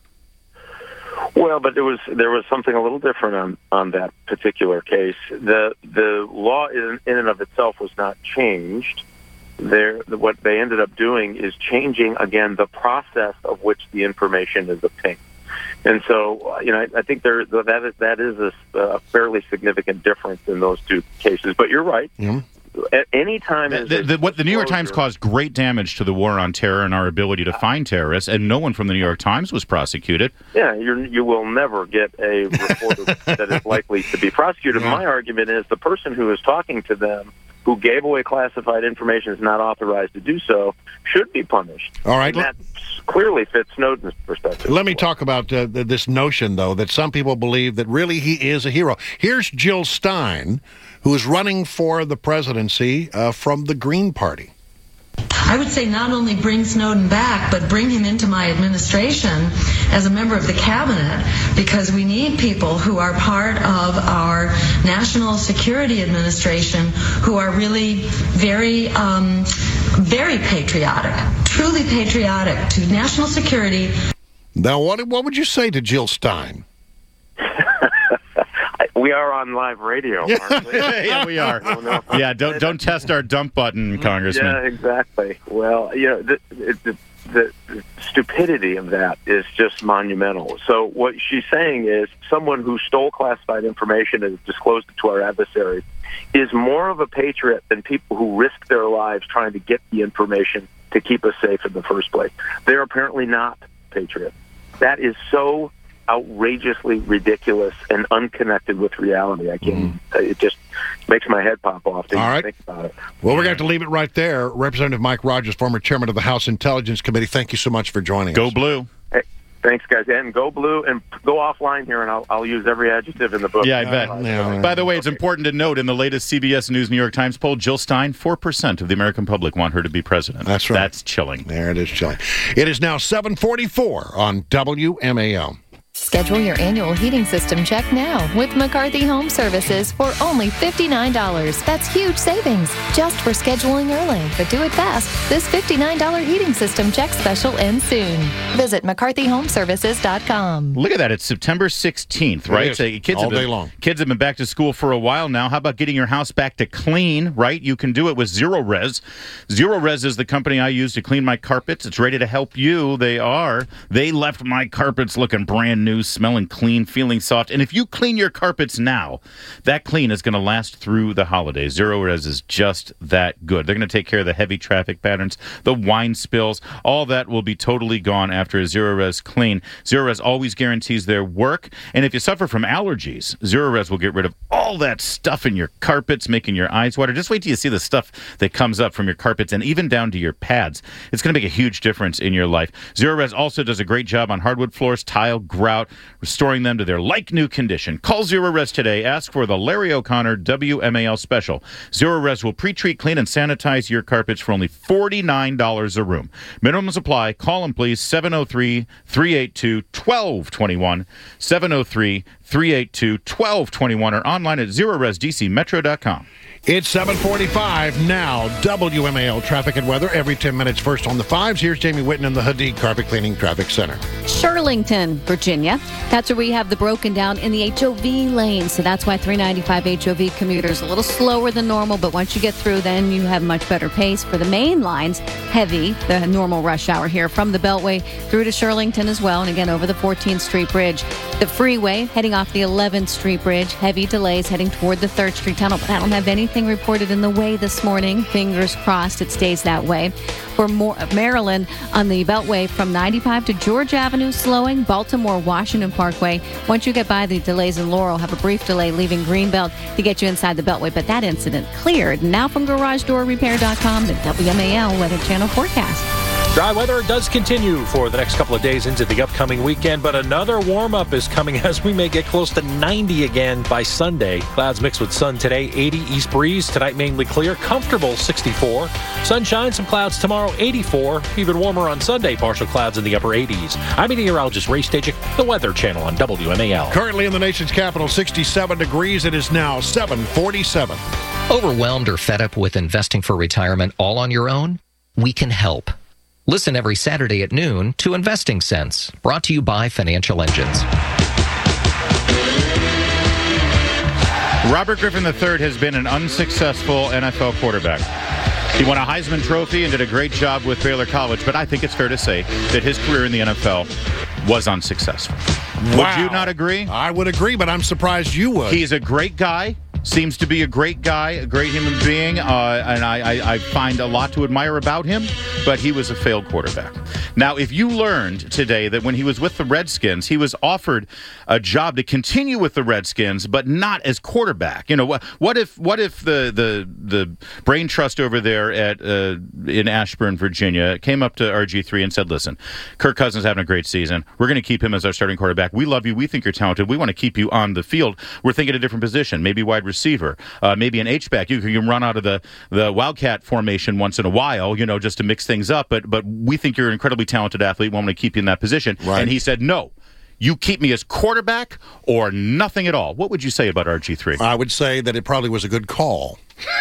Well, but there was there was something a little different on, on that particular case. The the law in, in and of itself was not changed. There, what they ended up doing is changing again the process of which the information is obtained. And so, you know, I, I think there that is that is a, a fairly significant difference in those two cases. But you're right. Mm-hmm. At any time, the, the, the, what the New York Times caused great damage to the war on terror and our ability to find terrorists, and no one from the New York Times was prosecuted. Yeah, you you will never get a reporter that is likely to be prosecuted. Yeah. My argument is the person who is talking to them, who gave away classified information, is not authorized to do so, should be punished. All right. And that clearly fits Snowden's perspective. Let me talk about uh, this notion, though, that some people believe that really he is a hero. Here's Jill Stein, who is running for the presidency uh, from the Green Party. I would say not only bring Snowden back, but bring him into my administration as a member of the cabinet, because we need people who are part of our National Security Administration who are really very, um, very patriotic, truly patriotic to national security. Now, what, what would you say to Jill Stein? We are on live radio, aren't we? Yeah, we are. Yeah, don't don't test our dump button, Congressman. Yeah, exactly. Well, you know, the, the, the, the stupidity of that is just monumental. So what she's saying is someone who stole classified information and disclosed it to our adversaries is more of a patriot than people who risk their lives trying to get the information to keep us safe in the first place. They're apparently not patriots. That is so outrageously ridiculous and unconnected with reality. I can't. Mm. It just makes my head pop off to All even right. think about it. Well, we're going to have to leave it right there. Representative Mike Rogers, former chairman of the House Intelligence Committee, thank you so much for joining Go us. Go Blue. Hey, thanks, guys. And go blue and go offline here, and I'll, I'll use every adjective in the book. Yeah, I bet. Uh, yeah. By the way, it's okay. important to note in the latest C B S News New York Times poll, Jill Stein, four percent of the American public want her to be president. That's right. That's chilling. There it is, chilling. It is now seven forty-four on W M A L. Schedule your annual heating system check now with McCarthy Home Services for only fifty-nine dollars. That's huge savings just for scheduling early. But do it fast. This fifty-nine dollars heating system check special ends soon. Visit McCarthy Home Services dot com. Look at that. It's September sixteenth, right? So kids all have been, day long. Kids have been back to school for a while now. How about getting your house back to clean, right? You can do it with Zero Res. Zero Res is the company I use to clean my carpets. It's ready to help you. They are. They left my carpets looking brand new, smelling clean, feeling soft. And if you clean your carpets now, that clean is going to last through the holidays. Zero Res is just that good. They're going to take care of the heavy traffic patterns, the wine spills. All that will be totally gone after a Zero Res clean. Zero Res always guarantees their work. And if you suffer from allergies, Zero Res will get rid of all that stuff in your carpets, making your eyes water. Just wait till you see the stuff that comes up from your carpets and even down to your pads. It's going to make a huge difference in your life. Zero Res also does a great job on hardwood floors, tile, grout, restoring them to their like-new condition. Call Zero Res today. Ask for the Larry O'Connor W M A L special. Zero Res will pre-treat, clean, and sanitize your carpets for only forty-nine dollars a room. Minimum supply. Call them, please. seven oh three, three eight two, one two two one. seven oh three, three eight two, one two two one or online at zero res d c metro dot com. It's seven forty-five now. W M A L traffic and weather every ten minutes. First on the fives. Here's Jamie Whitten in the Hadid Carpet Cleaning Traffic Center. Shirlington, Virginia. That's where we have the broken down in the H O V lane. So that's why three ninety-five H O V commuters a little slower than normal. But once you get through, then you have much better pace. For the main lines, heavy, the normal rush hour here from the Beltway through to Shirlington as well. And again, over the fourteenth Street Bridge. The freeway heading off the eleventh Street Bridge. Heavy delays heading toward the third Street Tunnel. But I don't have anything reported in the way this morning. Fingers crossed it stays that way. For more, Maryland on the Beltway from ninety-five to George Avenue slowing. Baltimore Washington Parkway. Once you get by the delays in Laurel, have a brief delay leaving Greenbelt to get you inside the Beltway. But that incident cleared. Now from garage door repair dot com, the W M A L Weather Channel forecast. Dry weather does continue for the next couple of days into the upcoming weekend, but another warm-up is coming as we may get close to ninety again by Sunday. Clouds mixed with sun today, eighty east breeze. Tonight mainly clear, comfortable sixty-four. Sunshine, some clouds tomorrow, eighty-four. Even warmer on Sunday, partial clouds in the upper eighties. I'm meteorologist Ray Stajic, the Weather Channel on W M A L. Currently in the nation's capital, sixty-seven degrees. It is now seven forty-seven. Overwhelmed or fed up with investing for retirement all on your own? We can help. Listen every Saturday at noon to Investing Sense, brought to you by Financial Engines. Robert Griffin the third has been an unsuccessful N F L quarterback. He won a Heisman Trophy and did a great job with Baylor College, but I think it's fair to say that his career in the N F L was unsuccessful. Wow. Would you not agree? I would agree, but I'm surprised you would. He's a great guy. Seems to be a great guy, a great human being, uh, and I, I, I find a lot to admire about him, but he was a failed quarterback. Now, if you learned today that when he was with the Redskins, he was offered a job to continue with the Redskins, but not as quarterback. You know, what, what if what if the, the, the brain trust over there at uh, in Ashburn, Virginia, came up to R G three and said, listen, Kirk Cousins having a great season. We're going to keep him as our starting quarterback. We love you. We think you're talented. We want to keep you on the field. We're thinking a different position, maybe wide receiver, uh, maybe an H-back. You can run out of the, the Wildcat formation once in a while, you know, just to mix things up. But but we think you're an incredibly talented athlete. We want to keep you in that position. Right. And he said, no, you keep me as quarterback or nothing at all. What would you say about R G three? I would say that it probably was a good call.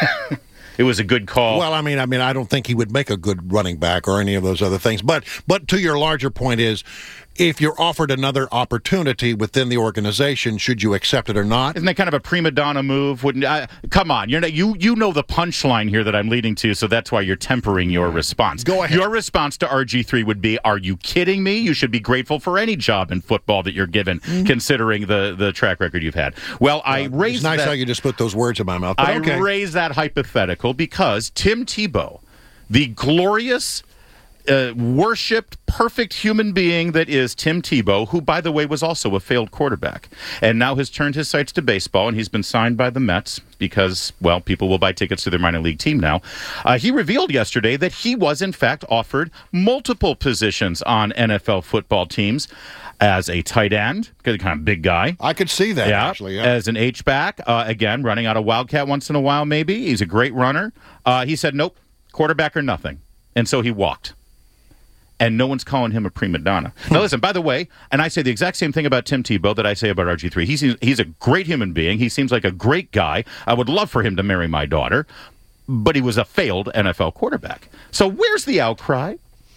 It was a good call. Well, I mean, I mean, I don't think he would make a good running back or any of those other things. But but to your larger point is, if you're offered another opportunity within the organization, should you accept it or not? Isn't that kind of a prima donna move? Wouldn't I, come on, you're not, you you know the punchline here that I'm leading to, so that's why you're tempering your response. Go ahead. Your response to R G three would be, "Are you kidding me? You should be grateful for any job in football that you're given, mm-hmm. considering the the track record you've had." Well, I well, raised it's nice that, how you just put those words in my mouth. But I okay. raised that hypothetical because Tim Tebow, the glorious, Uh, worshipped, perfect human being that is Tim Tebow, who, by the way, was also a failed quarterback, and now has turned his sights to baseball, and he's been signed by the Mets because, well, people will buy tickets to their minor league team now. Uh, he revealed yesterday that he was, in fact, offered multiple positions on N F L football teams as a tight end, kind of big guy. I could see that, yeah. actually. Yeah. As an H-back, uh, again, running out of Wildcat once in a while, maybe. He's a great runner. Uh, he said, nope, quarterback or nothing. And so he walked. and no one's calling him a prima donna. Now, listen, by the way, and I say the exact same thing about Tim Tebow that I say about R G three. He seems, he's a great human being. He seems like a great guy. I would love for him to marry my daughter, but he was a failed N F L quarterback. So where's the outcry?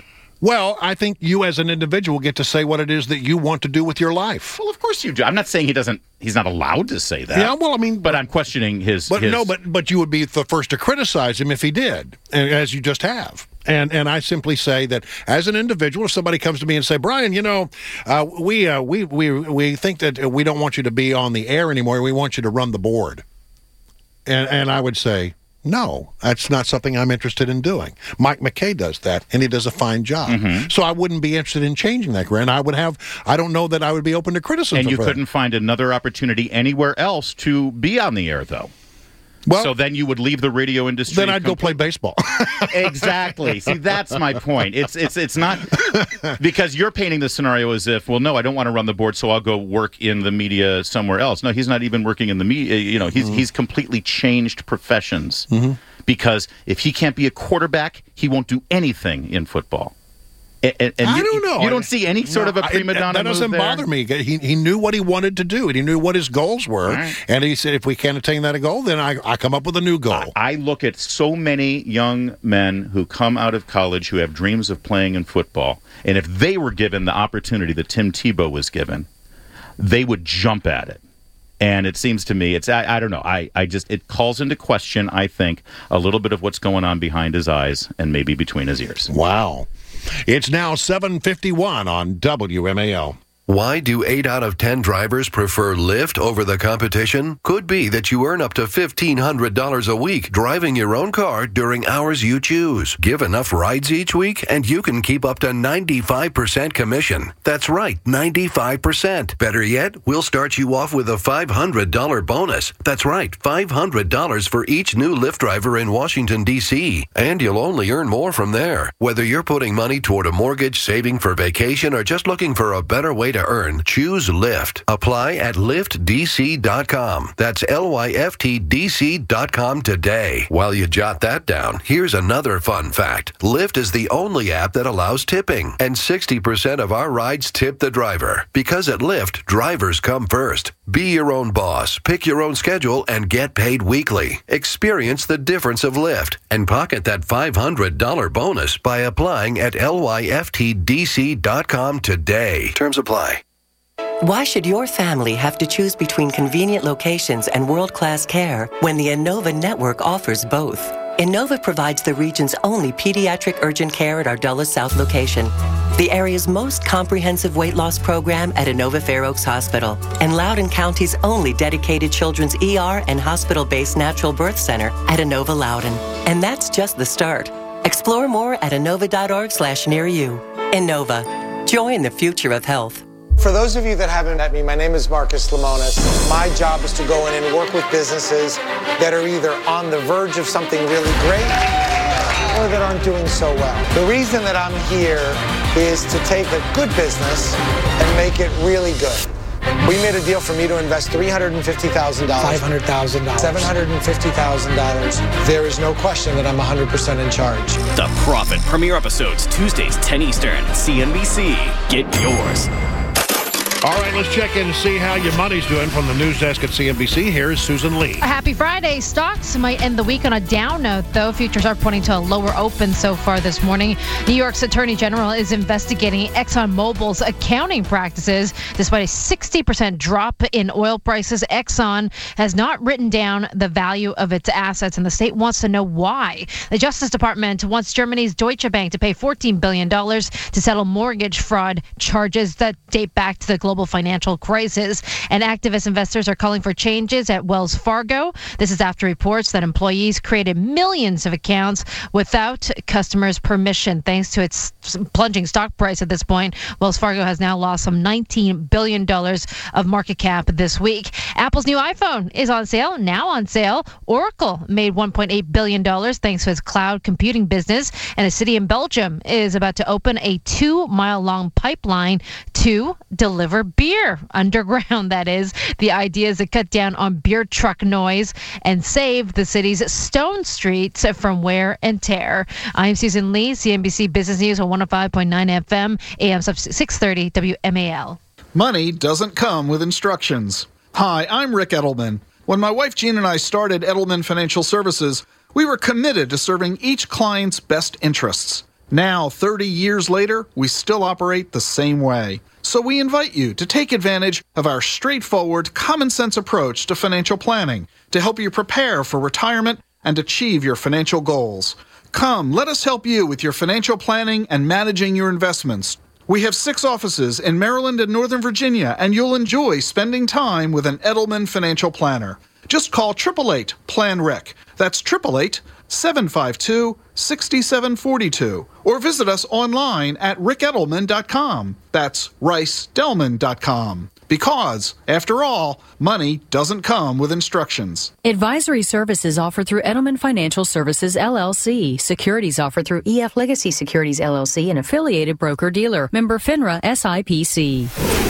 Well, I think you as an individual get to say what it is that you want to do with your life. Well, of course you do. I'm not saying he doesn't, he's not allowed to say that. Yeah, well, I mean... But I'm questioning his... But his... no, but but you would be the first to criticize him if he did, as you just have. And and I simply say that as an individual, if somebody comes to me and say, Brian, you know, uh, we, uh, we, we, we think that we don't want you to be on the air anymore. We want you to run the board. And And I would say... No, that's not something I'm interested in doing. Mike McKay does that, and he does a fine job. Mm-hmm. So I wouldn't be interested in changing that, Grant. I would have, I don't know that I would be open to criticism. And you for couldn't that. find another opportunity anywhere else to be on the air, though. Well, so then you would leave the radio industry. Then I'd go play baseball. Exactly. See, that's my point. It's it's it's not because you're painting the scenario as if, well, no, I don't want to run the board, so I'll go work in the media somewhere else. No, he's not even working in the media. You know, he's mm-hmm. he's completely changed professions mm-hmm. because if he can't be a quarterback, he won't do anything in football. And, and I you, don't know. You don't see any sort no, of a prima donna That doesn't move there? bother me. He he knew what he wanted to do, and he knew what his goals were. Right. And he said, if we can't attain that goal, then I, I come up with a new goal. I, I look at so many young men who come out of college who have dreams of playing in football, and if they were given the opportunity that Tim Tebow was given, they would jump at it. And it seems to me, it's I, I don't know, I, I just, it calls into question, I think, a little bit of what's going on behind his eyes and maybe between his ears. Wow. It's now seven fifty-one on W M A L. Why do eight out of ten drivers prefer Lyft over the competition? Could be that you earn up to fifteen hundred dollars a week driving your own car during hours you choose. Give enough rides each week and you can keep up to ninety-five percent commission. That's right, ninety-five percent. Better yet, we'll start you off with a five hundred dollars bonus. That's right, five hundred dollars for each new Lyft driver in Washington, D C. And you'll only earn more from there. Whether you're putting money toward a mortgage, saving for vacation, or just looking for a better way to earn, choose Lyft. Apply at lyft d c dot com. That's L Y F T D C dot com today. While you jot that down, here's another fun fact. Lyft is the only app that allows tipping, and sixty percent of our rides tip the driver. Because at Lyft, drivers come first. Be your own boss, pick your own schedule, and get paid weekly. Experience the difference of Lyft and pocket that five hundred dollars bonus by applying at L Y F T D C dot com today. Terms apply. Why should your family have to choose between convenient locations and world-class care when the Innova network offers both? Innova provides the region's only pediatric urgent care at our Dulles South location, the area's most comprehensive weight loss program at Innova Fair Oaks Hospital, and Loudoun County's only dedicated children's E R and hospital-based natural birth center at Innova Loudoun. And that's just the start. Explore more at innova.org slash near you. Innova. Join the future of health. For those of you that haven't met me, my name is Marcus Lemonis. My job is to go in and work with businesses that are either on the verge of something really great or that aren't doing so well. The reason that I'm here is to take a good business and make it really good. We made a deal for me to invest three hundred fifty thousand dollars. five hundred thousand dollars. seven hundred fifty thousand dollars. There is no question that I'm one hundred percent in charge. The Profit premiere episodes Tuesdays, ten Eastern, C N B C. Get yours. All right, let's check in and see how your money's doing from the news desk at C N B C. Here's Susan Lee. A happy Friday. Stocks might end the week on a down note, though. Futures are pointing to a lower open so far this morning. New York's Attorney General is investigating ExxonMobil's accounting practices. Despite a sixty percent drop in oil prices, Exxon has not written down the value of its assets, and the state wants to know why. The Justice Department wants Germany's Deutsche Bank to pay fourteen billion dollars to settle mortgage fraud charges that date back to the global global financial crisis. And activist investors are calling for changes at Wells Fargo. This is after reports that employees created millions of accounts without customers' permission. Thanks to its plunging stock price at this point, Wells Fargo has now lost some nineteen billion dollars of market cap this week. Apple's new iPhone is on sale, now on sale. Oracle made one point eight billion dollars thanks to its cloud computing business. And a city in Belgium is about to open a two-mile-long pipeline to deliver for beer underground, that is. The idea is to cut down on beer truck noise and save the city's stone streets from wear and tear. I'm Susan Lee, C N B C Business News on one oh five point nine F M, A M six thirty W M A L. Money doesn't come with instructions. Hi, I'm Rick Edelman. When my wife Jean and I started Edelman Financial Services, we were committed to serving each client's best interests. Now, thirty years later, we still operate the same way. So we invite you to take advantage of our straightforward, common-sense approach to financial planning to help you prepare for retirement and achieve your financial goals. Come, let us help you with your financial planning and managing your investments. We have six offices in Maryland and Northern Virginia, and you'll enjoy spending time with an Edelman financial planner. Just call eight eight eight, plan ric. That's eight eight eight, seven five two, six seven four two. Or visit us online at rick edelman dot com. That's rice delman dot com. Because, after all, money doesn't come with instructions. Advisory services offered through Edelman Financial Services, L L C. Securities offered through E F Legacy Securities, L L C, an affiliated broker-dealer. Member FINRA, S I P C.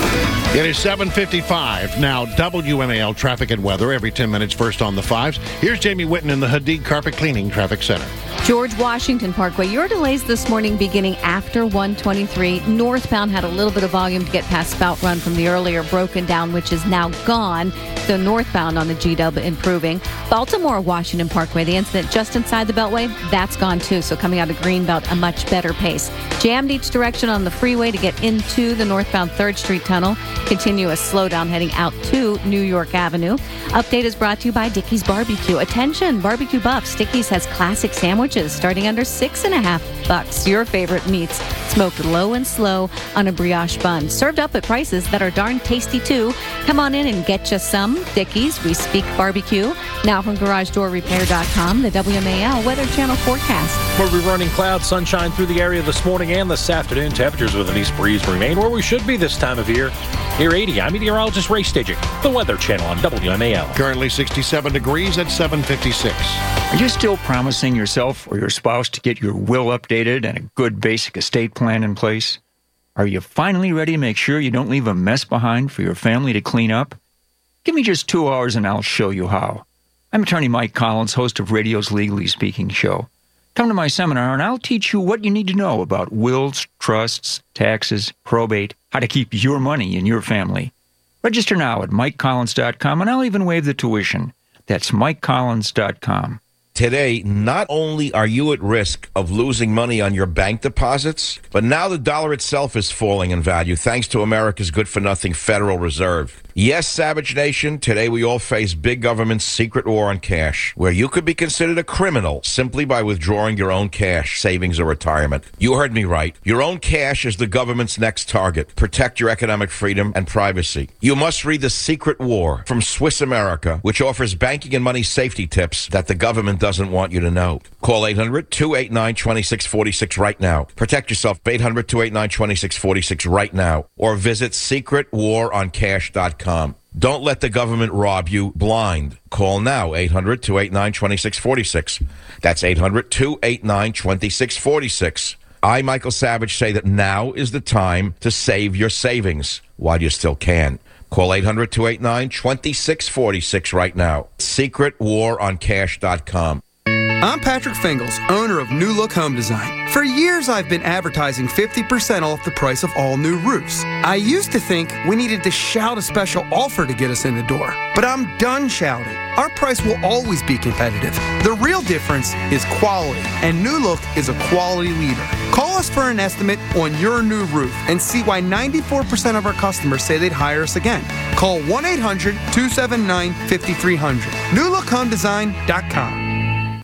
It is seven fifty-five. Now, W M A L traffic and weather every ten minutes, first on the fives. Here's Jamie Whitten in the Hadid Carpet Cleaning Traffic Center. George Washington Parkway. Your delays this morning beginning after one twenty-three. Northbound had a little bit of volume to get past Spout Run from the earlier broken down, which is now gone. So northbound on the G W improving. Baltimore Washington Parkway, the incident just inside the Beltway, that's gone too. So coming out of Greenbelt, a much better pace. Jammed each direction on the freeway to get into the northbound third Street Tunnel. Continuous slowdown heading out to New York Avenue. Update is brought to you by Dickey's Barbecue. Attention, barbecue buffs. Dickey's has classic sandwiches starting under six and a half bucks. Your favorite meats smoked low and slow on a brioche bun. Served up at prices that are darn tasty too. Come on in and get you some. Dickey's, we speak barbecue. Now from garage door repair dot com, the W M A L Weather Channel forecast. We'll be running clouds, sunshine through the area this morning and this afternoon. Temperatures with an east breeze remain where we should be this time of year. Near eighty, I'm meteorologist Ray Staging, the Weather Channel on W M A L. Currently sixty-seven degrees at seven fifty-six. Are you still promising yourself or your spouse to get your will updated and a good basic estate plan in place? Are you finally ready to make sure you don't leave a mess behind for your family to clean up? Give me just two hours and I'll show you how. I'm attorney Mike Collins, host of radio's Legally Speaking show. Come to my seminar and I'll teach you what you need to know about wills, trusts, taxes, probate, how to keep your money in your family. Register now at mike collins dot com and I'll even waive the tuition. That's mike collins dot com. Today, not only are you at risk of losing money on your bank deposits, but now the dollar itself is falling in value thanks to America's good-for-nothing Federal Reserve. Yes, Savage Nation, today we all face big government's secret war on cash, where you could be considered a criminal simply by withdrawing your own cash, savings, or retirement. You heard me right. Your own cash is the government's next target. Protect your economic freedom and privacy. You must read The Secret War from Swiss America, which offers banking and money safety tips that the government doesn't want you to know. Call eight hundred, two eight nine, two six four six right now. Protect yourself, eight hundred, two eight nine, two six four six right now. Or visit secret war on cash dot com. Don't let the government rob you blind. Call now, eight hundred, two eight nine, two six four six. That's eight hundred, two eight nine, two six four six. I, Michael Savage, say that now is the time to save your savings while you still can. Call eight hundred, two eight nine, two six four six right now. secret war on cash dot com. I'm Patrick Fingles, owner of New Look Home Design. For years, I've been advertising fifty percent off the price of all new roofs. I used to think we needed to shout a special offer to get us in the door, but I'm done shouting. Our price will always be competitive. The real difference is quality, and New Look is a quality leader. Call us for an estimate on your new roof and see why ninety-four percent of our customers say they'd hire us again. Call one eight hundred, two seven nine, five three zero zero. new look home design dot com.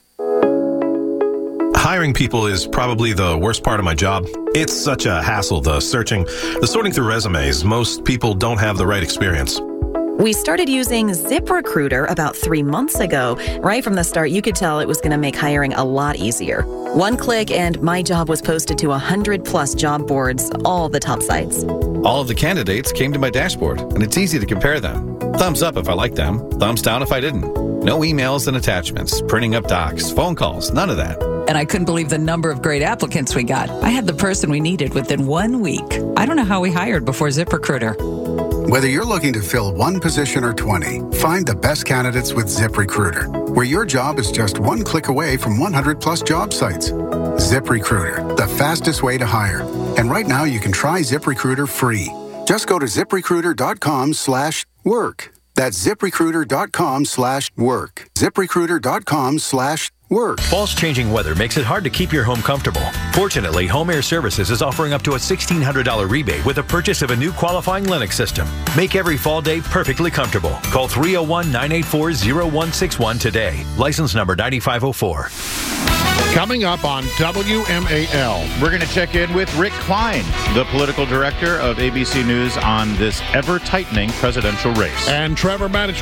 Hiring people is probably the worst part of my job. It's such a hassle, the searching, the sorting through resumes. Most people don't have the right experience. We started using ZipRecruiter about three months ago. Right from the start, you could tell it was going to make hiring a lot easier. One click and my job was posted to one hundred plus job boards, all the top sites. All of the candidates came to my dashboard, and it's easy to compare them. Thumbs up if I liked them, thumbs down if I didn't. No emails and attachments, printing up docs, phone calls, none of that. And I couldn't believe the number of great applicants we got. I had the person we needed within one week. I don't know how we hired before ZipRecruiter. Whether you're looking to fill one position or twenty, find the best candidates with ZipRecruiter, where your job is just one click away from one hundred plus job sites. ZipRecruiter, the fastest way to hire. And right now you can try ZipRecruiter free. Just go to ZipRecruiter.com slash work. That's ZipRecruiter.com slash work. ZipRecruiter.com slash work. False changing weather makes it hard to keep your home comfortable. Fortunately, Home Air Services is offering up to a sixteen hundred dollars rebate with a purchase of a new qualifying Lennox system. Make every fall day perfectly comfortable. Call three oh one, nine eight four, oh one six one today. License number nine five oh four. Coming up on W M A L. We're going to check in with Rick Klein, the political director of A B C News, on this ever-tightening presidential race. And Trevor Maddich